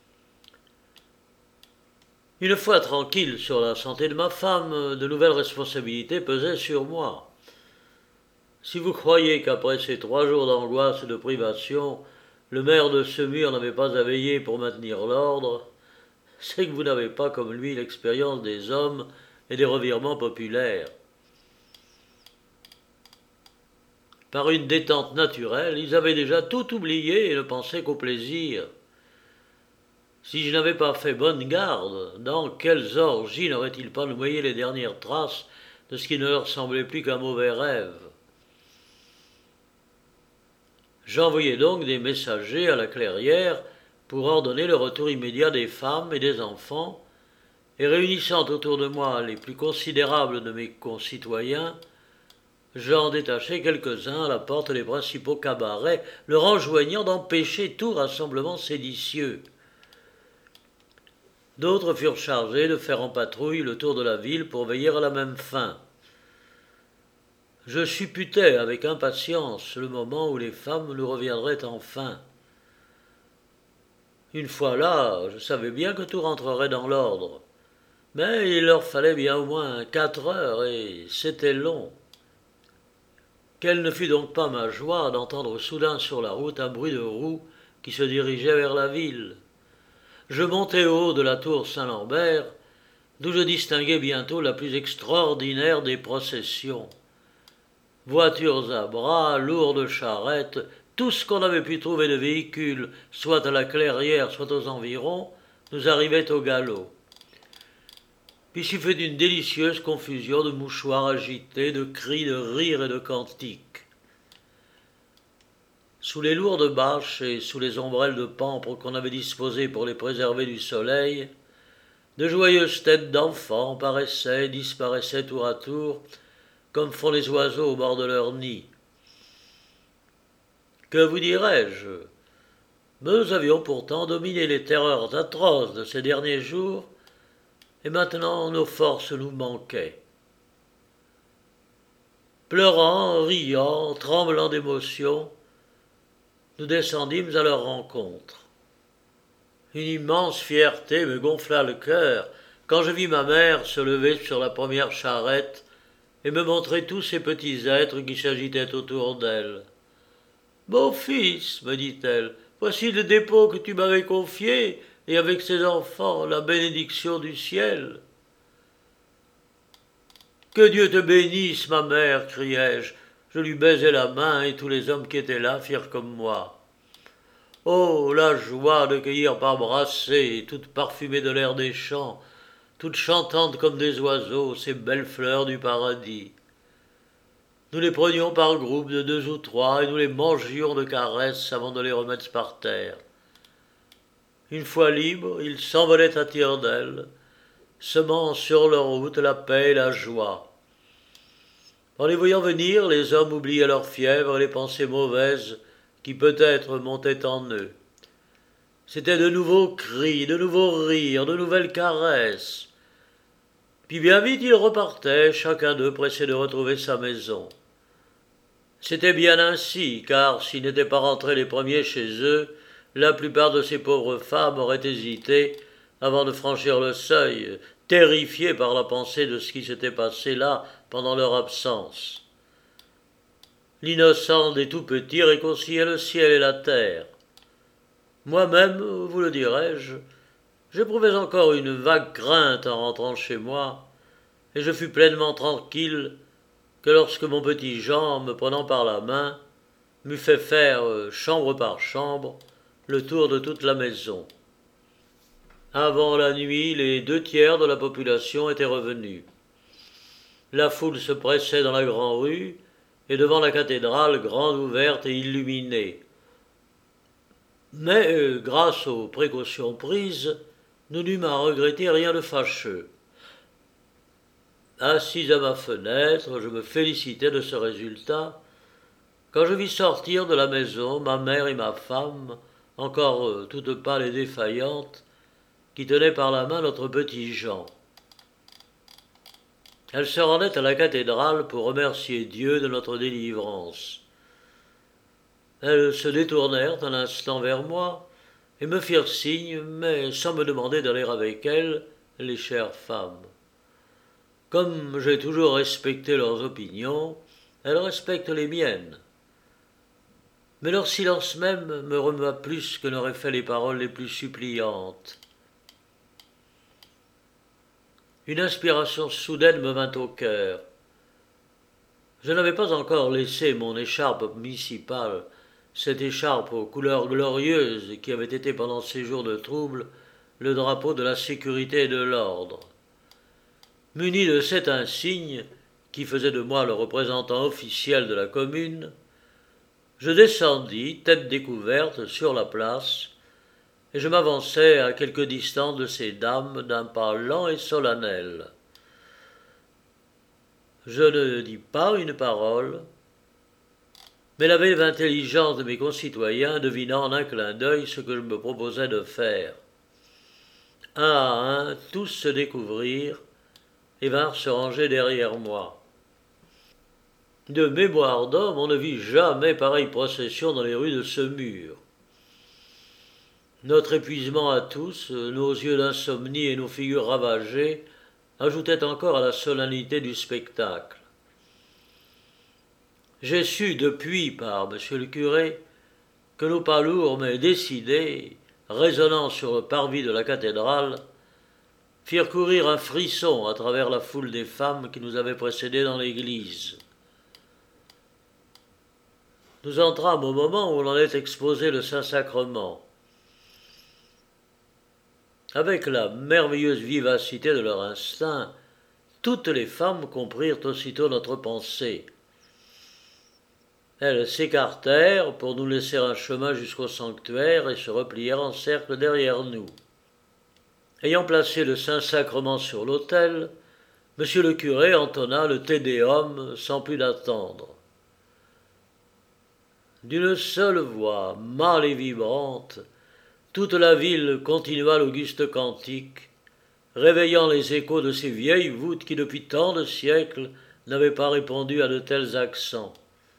Une fois tranquille sur la santé de ma femme, de nouvelles responsabilités pesaient sur moi. Si vous croyez qu'après ces trois jours d'angoisse et de privation, le maire de Semur n'avait pas à veiller pour maintenir l'ordre, c'est que vous n'avez pas comme lui l'expérience des hommes et des revirements populaires. Par une détente naturelle, ils avaient déjà tout oublié et ne pensaient qu'au plaisir. Si je n'avais pas fait bonne garde, dans quelles orgies n'auraient-ils pas noyé les dernières traces de ce qui ne leur semblait plus qu'un mauvais rêve? J'envoyai donc des messagers à la clairière pour ordonner le retour immédiat des femmes et des enfants, et réunissant autour de moi les plus considérables de mes concitoyens, j'en détachai quelques-uns à la porte des principaux cabarets, leur enjoignant d'empêcher tout rassemblement séditieux. D'autres furent chargés de faire en patrouille le tour de la ville pour veiller à la même fin. Je supputais avec impatience le moment où les femmes nous reviendraient enfin. Une fois là, je savais bien que tout rentrerait dans l'ordre. Mais il leur fallait bien au moins quatre heures, et c'était long. Quelle ne fut donc pas ma joie d'entendre soudain sur la route un bruit de roues qui se dirigeait vers la ville. Je montai au haut de la tour Saint-Lambert, d'où je distinguai bientôt la plus extraordinaire des processions. Voitures à bras, lourdes charrettes, tout ce qu'on avait pu trouver de véhicules, soit à la clairière, soit aux environs, nous arrivait au galop. Puis s'y fait d'une délicieuse confusion de mouchoirs agités, de cris, de rires et de cantiques. Sous les lourdes bâches et sous les ombrelles de pampres qu'on avait disposées pour les préserver du soleil, de joyeuses têtes d'enfants paraissaient et disparaissaient tour à tour, comme font les oiseaux au bord de leur nid. Que vous dirais-je? Nous avions pourtant dominé les terreurs atroces de ces derniers jours, et maintenant nos forces nous manquaient. Pleurant, riant, tremblant d'émotion, nous descendîmes à leur rencontre. Une immense fierté me gonfla le cœur quand je vis ma mère se lever sur la première charrette et me montrer tous ces petits êtres qui s'agitaient autour d'elle. « Mon fils, me dit-elle, voici le dépôt que tu m'avais confié, et avec ses enfants la bénédiction du ciel. »« Que Dieu te bénisse, ma mère, criai-je. Je lui baisai la main, et tous les hommes qui étaient là firent comme moi. Oh, la joie de cueillir par brassées, toutes parfumées de l'air des champs, toutes chantantes comme des oiseaux, ces belles fleurs du paradis. Nous les prenions par groupes de deux ou trois, et nous les mangions de caresses avant de les remettre par terre. Une fois libres, ils s'envolaient à tire-d'aile, semant sur leur route la paix et la joie. En les voyant venir, les hommes oubliaient leur fièvre et les pensées mauvaises qui peut-être montaient en eux. C'étaient de nouveaux cris, de nouveaux rires, de nouvelles caresses. Puis bien vite ils repartaient, chacun d'eux pressé de retrouver sa maison. C'était bien ainsi, car s'ils n'étaient pas rentrés les premiers chez eux, la plupart de ces pauvres femmes auraient hésité avant de franchir le seuil, terrifiées par la pensée de ce qui s'était passé là pendant leur absence. L'innocent des tout-petits réconciliait le ciel et la terre. Moi-même, vous le dirai-je, j'éprouvais encore une vague crainte en rentrant chez moi, et je fus pleinement tranquille que lorsque mon petit Jean, me prenant par la main, m'eut fait faire, chambre par chambre, le tour de toute la maison. Avant la nuit, les deux tiers de la population étaient revenus. La foule se pressait dans la grande rue, et devant la cathédrale grande ouverte et illuminée. Mais, euh, grâce aux précautions prises, nous n'eûmes à regretter rien de fâcheux. Assis à ma fenêtre, je me félicitais de ce résultat, quand je vis sortir de la maison ma mère et ma femme, encore euh, toutes pâles et défaillantes, qui tenaient par la main notre petit Jean. Elles se rendaient à la cathédrale pour remercier Dieu de notre délivrance. Elles se détournèrent un instant vers moi et me firent signe, mais sans me demander d'aller avec elles, les chères femmes. Comme j'ai toujours respecté leurs opinions, elles respectent les miennes. Mais leur silence même me remua plus que n'auraient fait les paroles les plus suppliantes. Une inspiration soudaine me vint au cœur. Je n'avais pas encore laissé mon écharpe municipale, cette écharpe aux couleurs glorieuses qui avait été pendant ces jours de trouble le drapeau de la sécurité et de l'ordre. Muni de cet insigne, qui faisait de moi le représentant officiel de la commune, je descendis, tête découverte, sur la place, et je m'avançai à quelque distance de ces dames d'un pas lent et solennel. Je ne dis pas une parole, mais la vive intelligence de mes concitoyens devina en un clin d'œil ce que je me proposais de faire. Un à un, tous se découvrirent et vinrent se ranger derrière moi. De mémoire d'homme, on ne vit jamais pareille procession dans les rues de ce mur. Notre épuisement à tous, nos yeux d'insomnie et nos figures ravagées ajoutaient encore à la solennité du spectacle. J'ai su depuis par monsieur le curé que nos pas lourds mais décidés, résonnant sur le parvis de la cathédrale, firent courir un frisson à travers la foule des femmes qui nous avaient précédés dans l'église. Nous entrâmes au moment où l'on allait exposer le Saint-Sacrement. Avec la merveilleuse vivacité de leur instinct, toutes les femmes comprirent aussitôt notre pensée. Elles s'écartèrent pour nous laisser un chemin jusqu'au sanctuaire et se replièrent en cercle derrière nous. Ayant placé le Saint-Sacrement sur l'autel, monsieur le curé entonna le Te Deum sans plus d'attendre. D'une seule voix, mâle et vibrante, toute la ville continua l'auguste cantique, réveillant les échos de ces vieilles voûtes qui depuis tant de siècles n'avaient pas répondu à de tels accents.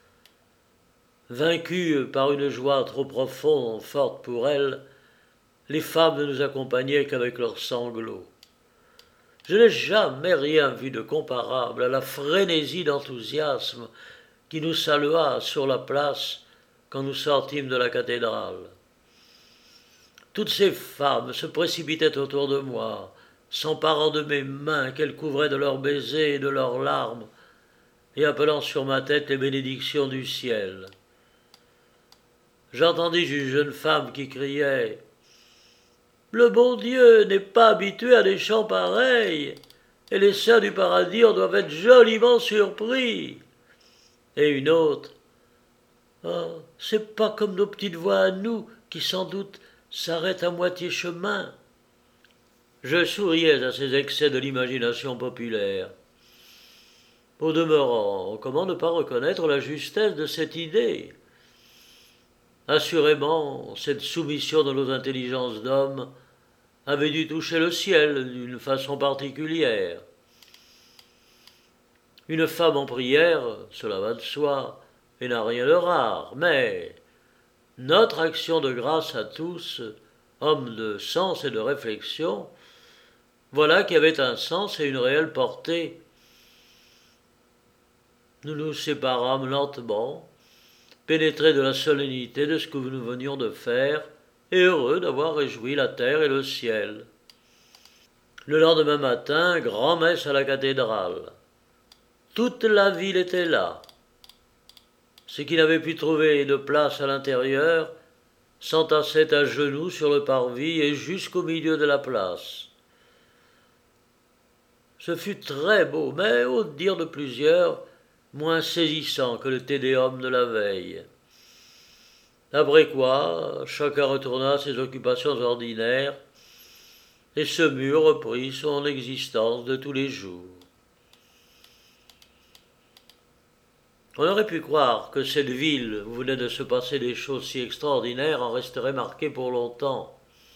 Vaincues par une joie trop profonde, forte pour elles, les femmes ne nous accompagnaient qu'avec leurs sanglots. Je n'ai jamais rien vu de comparable à la frénésie d'enthousiasme qui nous salua sur la place quand nous sortîmes de la cathédrale. Toutes ces femmes se précipitaient autour de moi, s'emparant de mes mains qu'elles couvraient de leurs baisers et de leurs larmes, et appelant sur ma tête les bénédictions du ciel. J'entendis une jeune femme qui criait « Le bon Dieu n'est pas habitué à des chants pareils, et les saints du paradis en doivent être joliment surpris. » Et une autre « Oh, c'est pas comme nos petites voix à nous, qui sans doute s'arrêtent à moitié chemin. » Je souriais à ces excès de l'imagination populaire. Au demeurant, comment ne pas reconnaître la justesse de cette idée? Assurément, cette soumission de nos intelligences d'hommes avait dû toucher le ciel d'une façon particulière. Une femme en prière, cela va de soi, et n'a rien de rare, mais notre action de grâce à tous, hommes de sens et de réflexion, voilà qui avait un sens et une réelle portée. Nous nous séparâmes lentement, pénétrés de la solennité de ce que nous venions de faire, et heureux d'avoir réjoui la terre et le ciel. Le lendemain matin, grand-messe à la cathédrale. Toute la ville était là. Ceux qui n'avaient pu trouver de place à l'intérieur s'entassaient à genoux sur le parvis et jusqu'au milieu de la place. Ce fut très beau, mais, au dire de plusieurs, moins saisissant que le Te Deum de la veille. Après quoi, chacun retourna à ses occupations ordinaires, et ce mur reprit son existence de tous les jours. On aurait pu croire que cette ville où venaient de se passer des choses si extraordinaires en resterait marquée pour longtemps.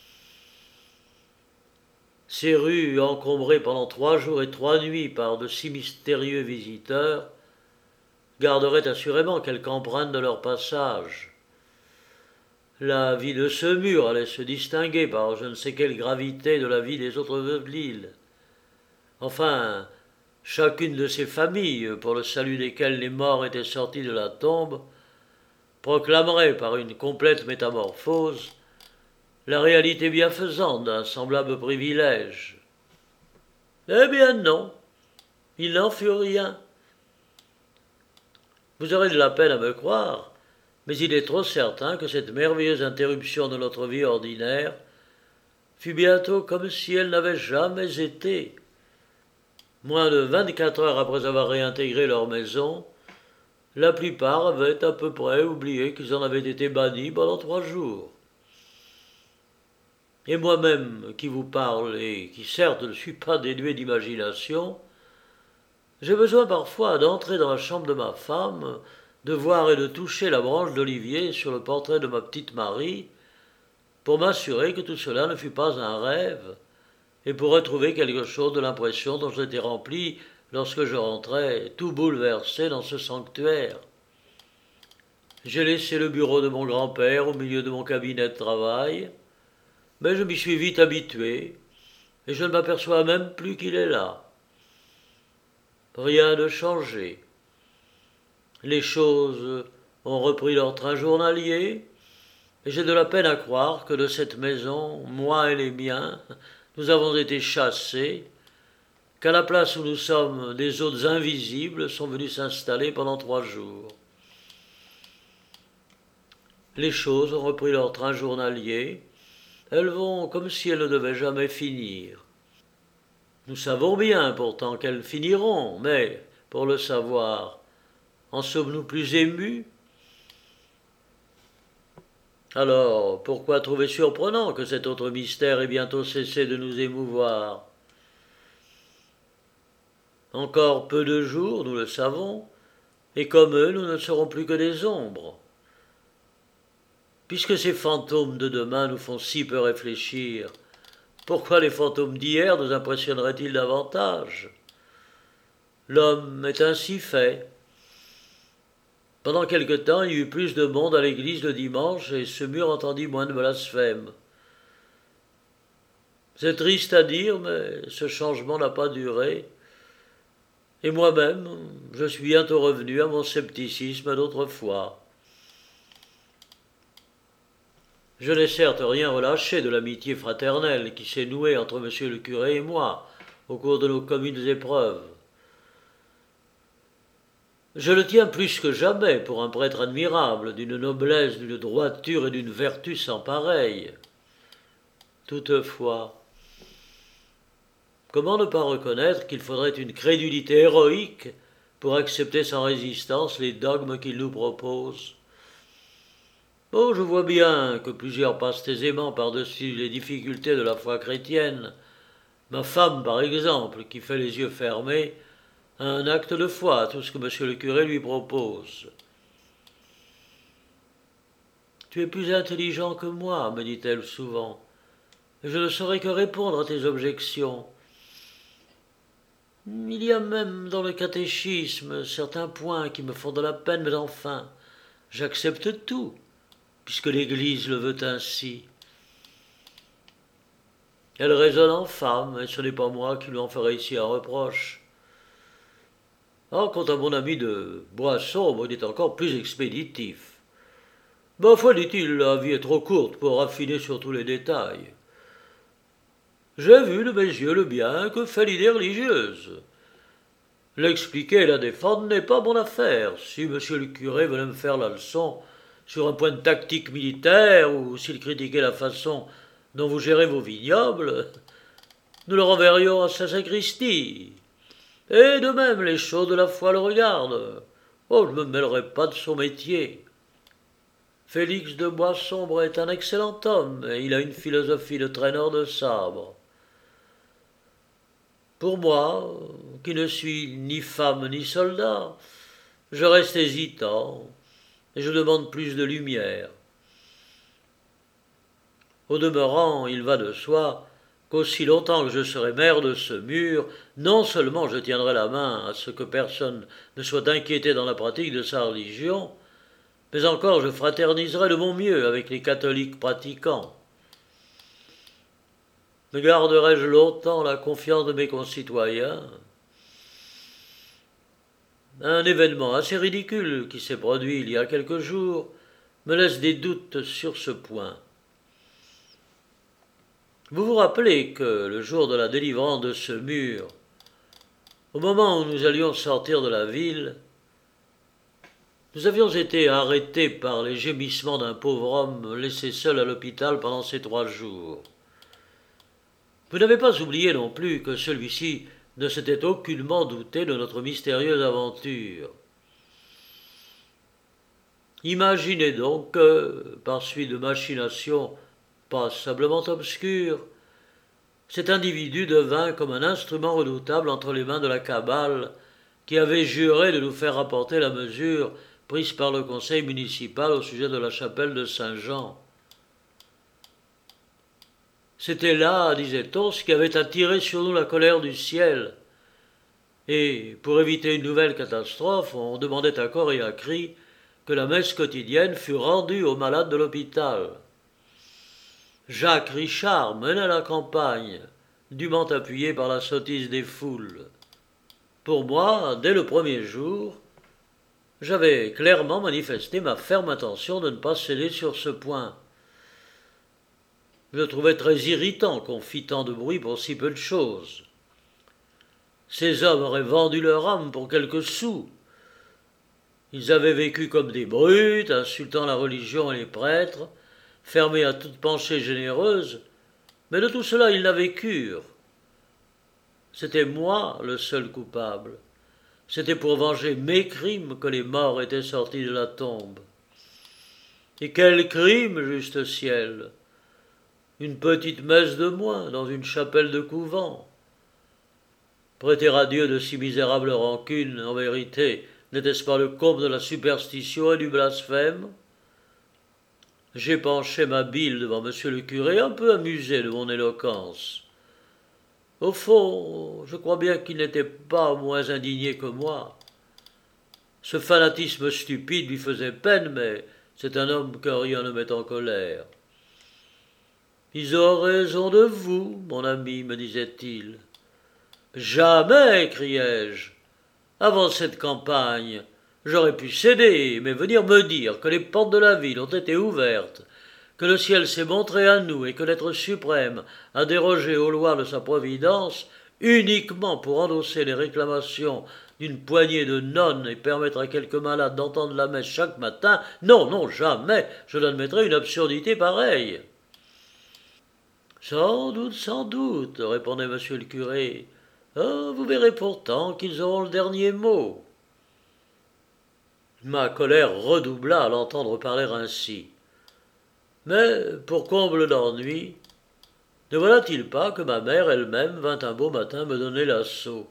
Ces rues, encombrées pendant trois jours et trois nuits par de si mystérieux visiteurs, garderaient assurément quelque empreinte de leur passage. La vie de ce mur allait se distinguer par je ne sais quelle gravité de la vie des autres veuves de l'île. Enfin, chacune de ces familles, pour le salut desquelles les morts étaient sortis de la tombe, proclamerait par une complète métamorphose la réalité bienfaisante d'un semblable privilège. Eh bien non, il n'en fut rien. Vous aurez de la peine à me croire, mais il est trop certain que cette merveilleuse interruption de notre vie ordinaire fut bientôt comme si elle n'avait jamais été. Moins de vingt-quatre heures après avoir réintégré leur maison, la plupart avaient à peu près oublié qu'ils en avaient été bannis pendant trois jours. Et moi-même qui vous parle, et qui certes ne suis pas dénué d'imagination, j'ai besoin parfois d'entrer dans la chambre de ma femme, de voir et de toucher la branche d'olivier sur le portrait de ma petite Marie, pour m'assurer que tout cela ne fut pas un rêve, et pour retrouver quelque chose de l'impression dont j'étais rempli lorsque je rentrais, tout bouleversé, dans ce sanctuaire. J'ai laissé le bureau de mon grand-père au milieu de mon cabinet de travail, mais je m'y suis vite habitué, et je ne m'aperçois même plus qu'il est là. Rien de changé. Les choses ont repris leur train journalier, et j'ai de la peine à croire que de cette maison, moi et les miens, nous avons été chassés, qu'à la place où nous sommes, des hôtes invisibles sont venus s'installer pendant trois jours. Les choses ont repris leur train journalier, elles vont comme si elles ne devaient jamais finir. Nous savons bien pourtant qu'elles finiront, mais, pour le savoir, en sommes-nous plus émus? Alors, pourquoi trouver surprenant que cet autre mystère ait bientôt cessé de nous émouvoir? Encore peu de jours, nous le savons, et comme eux, nous ne serons plus que des ombres. Puisque ces fantômes de demain nous font si peu réfléchir, pourquoi les fantômes d'hier nous impressionneraient-ils davantage? L'homme est ainsi fait. Pendant quelque temps, il y eut plus de monde à l'église le dimanche, et ce mur entendit moins de blasphèmes. C'est triste à dire, mais ce changement n'a pas duré. Et moi-même, je suis bientôt revenu à mon scepticisme d'autrefois. Je n'ai certes rien relâché de l'amitié fraternelle qui s'est nouée entre monsieur le curé et moi au cours de nos communes épreuves. Je le tiens plus que jamais pour un prêtre admirable, d'une noblesse, d'une droiture et d'une vertu sans pareille. Toutefois, comment ne pas reconnaître qu'il faudrait une crédulité héroïque pour accepter sans résistance les dogmes qu'il nous propose? Oh, je vois bien que plusieurs passent aisément par-dessus les difficultés de la foi chrétienne. Ma femme, par exemple, qui fait les yeux fermés, a un acte de foi à tout ce que monsieur le curé lui propose. « Tu es plus intelligent que moi, me dit-elle souvent, et je ne saurais que répondre à tes objections. Il y a même dans le catéchisme certains points qui me font de la peine, mais enfin, j'accepte tout, puisque l'Église le veut ainsi. » Elle raisonne en femme, et ce n'est pas moi qui lui en ferai ici un reproche. Or, quant à mon ami de Bois-Sombre, il est encore plus expéditif. Ma foi, dit-il, la vie est trop courte pour raffiner sur tous les détails. J'ai vu de mes yeux le bien que fait l'idée religieuse. L'expliquer et la défendre n'est pas mon affaire. Si monsieur le curé venait me faire la leçon sur un point de tactique militaire, ou s'il critiquait la façon dont vous gérez vos vignobles, nous le renverrions à sa sacristie. Et de même, les choses de la foi le regardent. Oh, je ne me mêlerai pas de son métier. Félix de Bois-Sombre est un excellent homme, et il a une philosophie de traîneur de sabre. Pour moi, qui ne suis ni femme ni soldat, je reste hésitant, et je demande plus de lumière. Au demeurant, il va de soi qu'aussi longtemps que je serai maire de ce mur, non seulement je tiendrai la main à ce que personne ne soit inquiété dans la pratique de sa religion, Mais encore, je fraterniserai de mon mieux avec les catholiques pratiquants. Me garderai-je longtemps la confiance de mes concitoyens? Un événement assez ridicule qui s'est produit il y a quelques jours me laisse des doutes sur ce point. Vous vous rappelez que le jour de la délivrance de ce mur, au moment où nous allions sortir de la ville, nous avions été arrêtés par les gémissements d'un pauvre homme laissé seul à l'hôpital pendant ces trois jours. Vous n'avez pas oublié non plus que celui-ci ne s'était aucunement douté de notre mystérieuse aventure. Imaginez donc que, par suite de machinations passablement obscures, cet individu devint comme un instrument redoutable entre les mains de la cabale qui avait juré de nous faire rapporter la mesure prise par le conseil municipal au sujet de la chapelle de Saint-Jean. C'était là, disait-on, ce qui avait attiré sur nous la colère du ciel. Et, pour éviter une nouvelle catastrophe, on demandait à corps et à cri que la messe quotidienne fût rendue aux malades de l'hôpital. Jacques Richard menait la campagne, dûment appuyé par la sottise des foules. Pour moi, dès le premier jour, j'avais clairement manifesté ma ferme intention de ne pas céder sur ce point. Je trouvais très irritant qu'on fît tant de bruit pour si peu de choses. Ces hommes auraient vendu leur âme pour quelques sous. Ils avaient vécu comme des brutes, insultant la religion et les prêtres, fermés à toute pensée généreuse, mais de tout cela ils n'avaient cure. C'était moi le seul coupable. C'était pour venger mes crimes que les morts étaient sortis de la tombe. Et quel crime, juste ciel! Une petite messe de moins dans une chapelle de couvent. Prêter à Dieu de si misérables rancunes, en vérité, n'était-ce pas le comble de la superstition et du blasphème? J'épanchai ma bile devant monsieur le curé, un peu amusé de mon éloquence. Au fond, je crois bien qu'il n'était pas moins indigné que moi. Ce fanatisme stupide lui faisait peine, mais c'est un homme que rien ne met en colère. Ils ont raison de vous, mon ami, me disait-il. Jamais, criai-je. Avant cette campagne, j'aurais pu céder, mais venir me dire que les portes de la ville ont été ouvertes, que le ciel s'est montré à nous et que l'être suprême a dérogé aux lois de sa providence uniquement pour endosser les réclamations d'une poignée de nonnes et permettre à quelques malades d'entendre la messe chaque matin, non, non, jamais je n'admettrai une absurdité pareille. Sans doute, sans doute, répondait monsieur le curé. Oh, vous verrez pourtant qu'ils auront le dernier mot. Ma colère redoubla à l'entendre parler ainsi. Mais, pour comble d'ennui, ne voilà-t-il pas que ma mère elle-même vint un beau matin me donner l'assaut?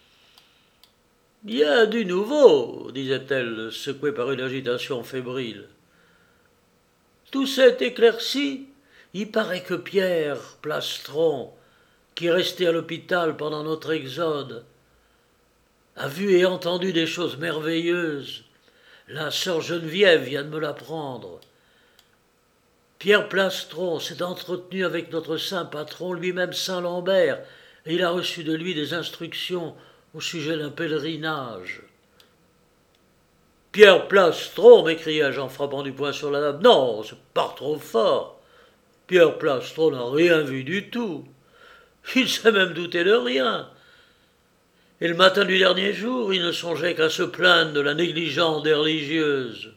Il y a du nouveau, disait-elle, secouée par une agitation fébrile. Tout s'est éclairci. Il paraît que Pierre Plastron, qui est resté à l'hôpital pendant notre exode, a vu et entendu des choses merveilleuses. La sœur Geneviève vient de me l'apprendre. Pierre Plastron s'est entretenu avec notre saint patron, lui-même saint Lambert, et il a reçu de lui des instructions au sujet d'un pèlerinage. Pierre Plastron, m'écriai-je en frappant du poing sur la table. Non, c'est pas trop fort. Pierre Plastron n'a rien vu du tout. Il s'est même douté de rien. Et le matin du dernier jour, il ne songeait qu'à se plaindre de la négligence des religieuses.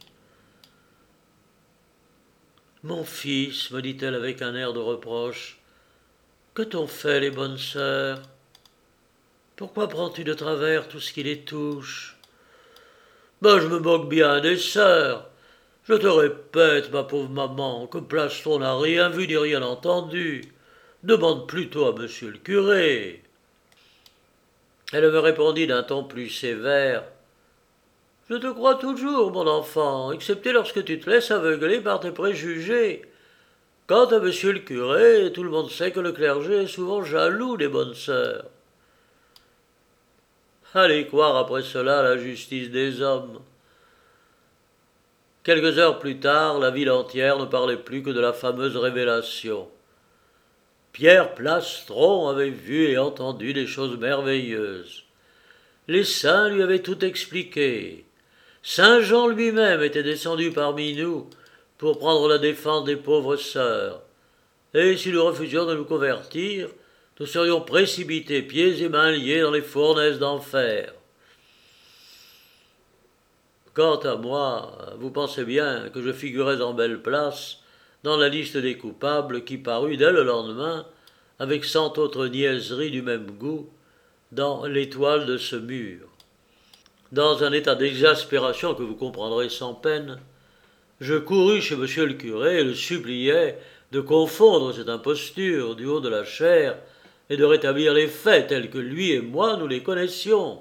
Mon fils, me dit-elle avec un air de reproche, que t'ont fait les bonnes sœurs? Pourquoi prends-tu de travers tout ce qui les touche? Ben, je me moque bien des sœurs. Je te répète, ma pauvre maman, que Plastron n'a rien vu ni rien entendu. Demande plutôt à monsieur le curé. Elle me répondit d'un ton plus sévère. Je te crois toujours, mon enfant, excepté lorsque tu te laisses aveugler par tes préjugés. Quant à monsieur le curé, tout le monde sait que le clergé est souvent jaloux des bonnes sœurs. Allez croire après cela à la justice des hommes. Quelques heures plus tard, la ville entière ne parlait plus que de la fameuse révélation. Pierre Plastron avait vu et entendu des choses merveilleuses. Les saints lui avaient tout expliqué. Saint Jean lui-même était descendu parmi nous pour prendre la défense des pauvres sœurs. Et si nous refusions de nous convertir, nous serions précipités, pieds et mains liés, dans les fournaises d'enfer. Quant à moi, vous pensez bien que je figurais en belle place dans la liste des coupables qui parut dès le lendemain, avec cent autres niaiseries du même goût, dans l'étoile de ce mur. Dans un état d'exaspération que vous comprendrez sans peine, je courus chez monsieur le curé et le suppliai de confondre cette imposture du haut de la chair et de rétablir les faits tels que lui et moi nous les connaissions.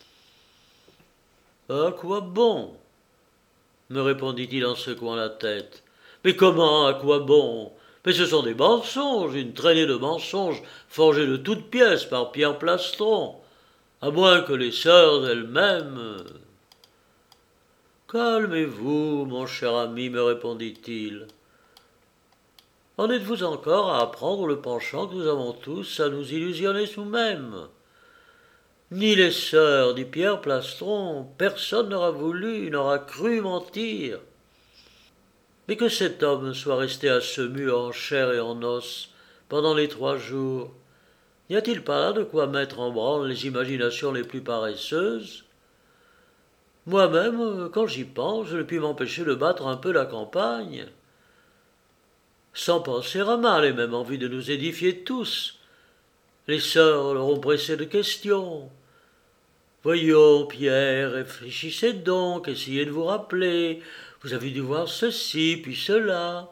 « À quoi bon ?» me répondit-il en secouant la tête. « Mais comment, à quoi bon ? Mais ce sont des mensonges, une traînée de mensonges forgés de toutes pièces par Pierre Plastron, à moins que les sœurs elles-mêmes... » « Calmez-vous, mon cher ami, me répondit-il. En êtes-vous encore à apprendre le penchant que nous avons tous à nous illusionner nous-mêmes ? Ni les sœurs, ni Pierre Plastron, personne n'aura voulu, n'aura cru mentir. Mais que cet homme soit resté à ce mur en chair et en os pendant les trois jours, n'y a-t-il pas là de quoi mettre en branle les imaginations les plus paresseuses ? Moi-même, quand j'y pense, je ne puis m'empêcher de battre un peu la campagne. Sans penser à mal et même envie de nous édifier tous. Les sœurs leur ont pressé de questions. Voyons, Pierre, réfléchissez donc, essayez de vous rappeler. Vous avez dû voir ceci, puis cela.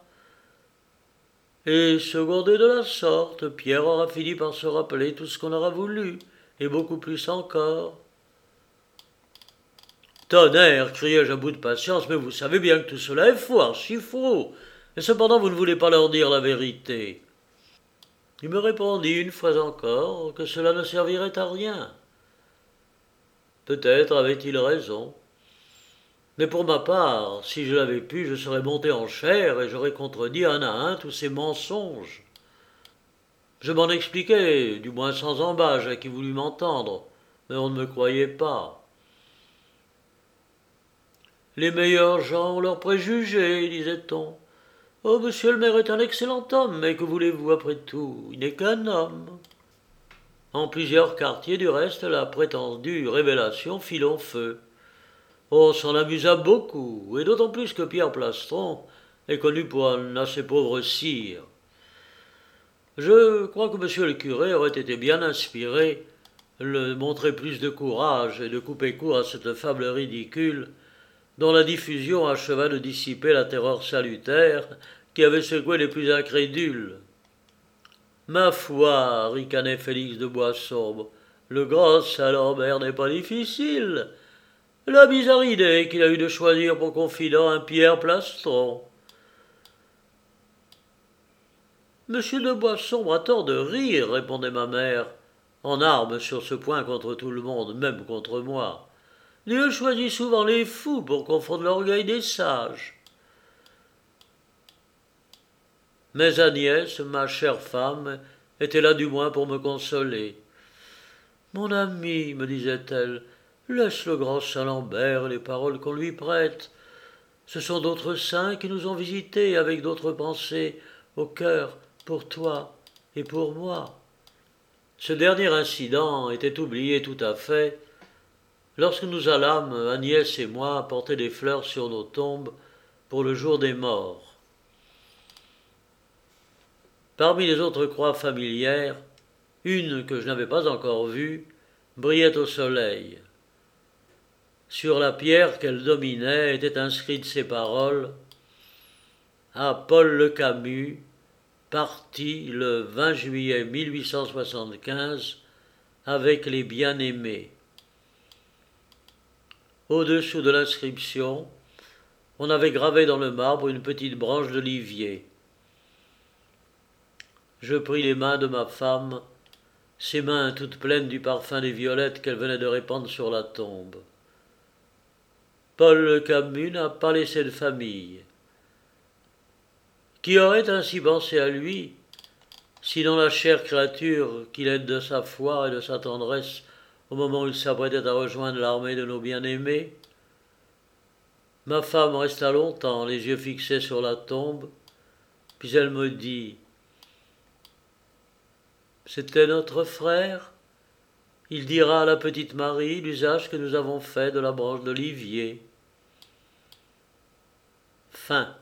Et secondé de la sorte, Pierre aura fini par se rappeler tout ce qu'on aura voulu, et beaucoup plus encore. Tonnerre, criai-je à bout de patience, mais vous savez bien que tout cela est faux, archi faux. Et cependant vous ne voulez pas leur dire la vérité. Il me répondit une fois encore que cela ne servirait à rien. Peut-être avait-il raison. Mais pour ma part, si je l'avais pu, je serais monté en chair et j'aurais contredit un à un tous ces mensonges. Je m'en expliquais, du moins sans embâche, à qui voulut m'entendre, mais on ne me croyait pas. Les meilleurs gens ont leurs préjugés, disait-on. Oh, monsieur le maire est un excellent homme, mais que voulez-vous après tout ? Il n'est qu'un homme. En plusieurs quartiers, du reste, la prétendue révélation fit long feu. On s'en amusa beaucoup, et d'autant plus que Pierre Plastron est connu pour un assez pauvre sire. Je crois que monsieur le curé aurait été bien inspiré de montrer plus de courage et de couper court à cette fable ridicule dont la diffusion acheva de dissiper la terreur salutaire qui avait secoué les plus incrédules. « Ma foi, ricanait Félix de Boissombre, le grand Saint-Lambert n'est pas difficile. La bizarre idée qu'il a eue de choisir pour confident un Pierre Plastron. » Monsieur de Boissombre a tort de rire, répondait ma mère, en arme sur ce point contre tout le monde, même contre moi. Dieu choisit souvent les fous pour confondre l'orgueil des sages. Mais Agnès, ma chère femme, était là du moins pour me consoler. « Mon ami, me disait-elle, laisse le grand Saint-Lambert et les paroles qu'on lui prête. Ce sont d'autres saints qui nous ont visités avec d'autres pensées au cœur pour toi et pour moi. » Ce dernier incident était oublié tout à fait lorsque nous allâmes, Agnès et moi, porter des fleurs sur nos tombes pour le jour des morts. Parmi les autres croix familières, une que je n'avais pas encore vue brillait au soleil. Sur la pierre qu'elle dominait étaient inscrites ces paroles « À Paul Le Camus, parti le vingt juillet mille huit cent soixante-quinze avec les bien-aimés ». Au-dessous de l'inscription, on avait gravé dans le marbre une petite branche d'olivier. Je pris les mains de ma femme, ses mains toutes pleines du parfum des violettes qu'elle venait de répandre sur la tombe. « Paul Camus n'a pas laissé de famille. Qui aurait ainsi pensé à lui, sinon la chère créature qu'il aide de sa foi et de sa tendresse au moment où il s'apprêtait à rejoindre l'armée de nos bien-aimés? Ma femme resta longtemps, les yeux fixés sur la tombe, puis elle me dit « C'était notre frère. Il dira à la petite Marie l'usage que nous avons fait de la branche d'olivier. » Fin.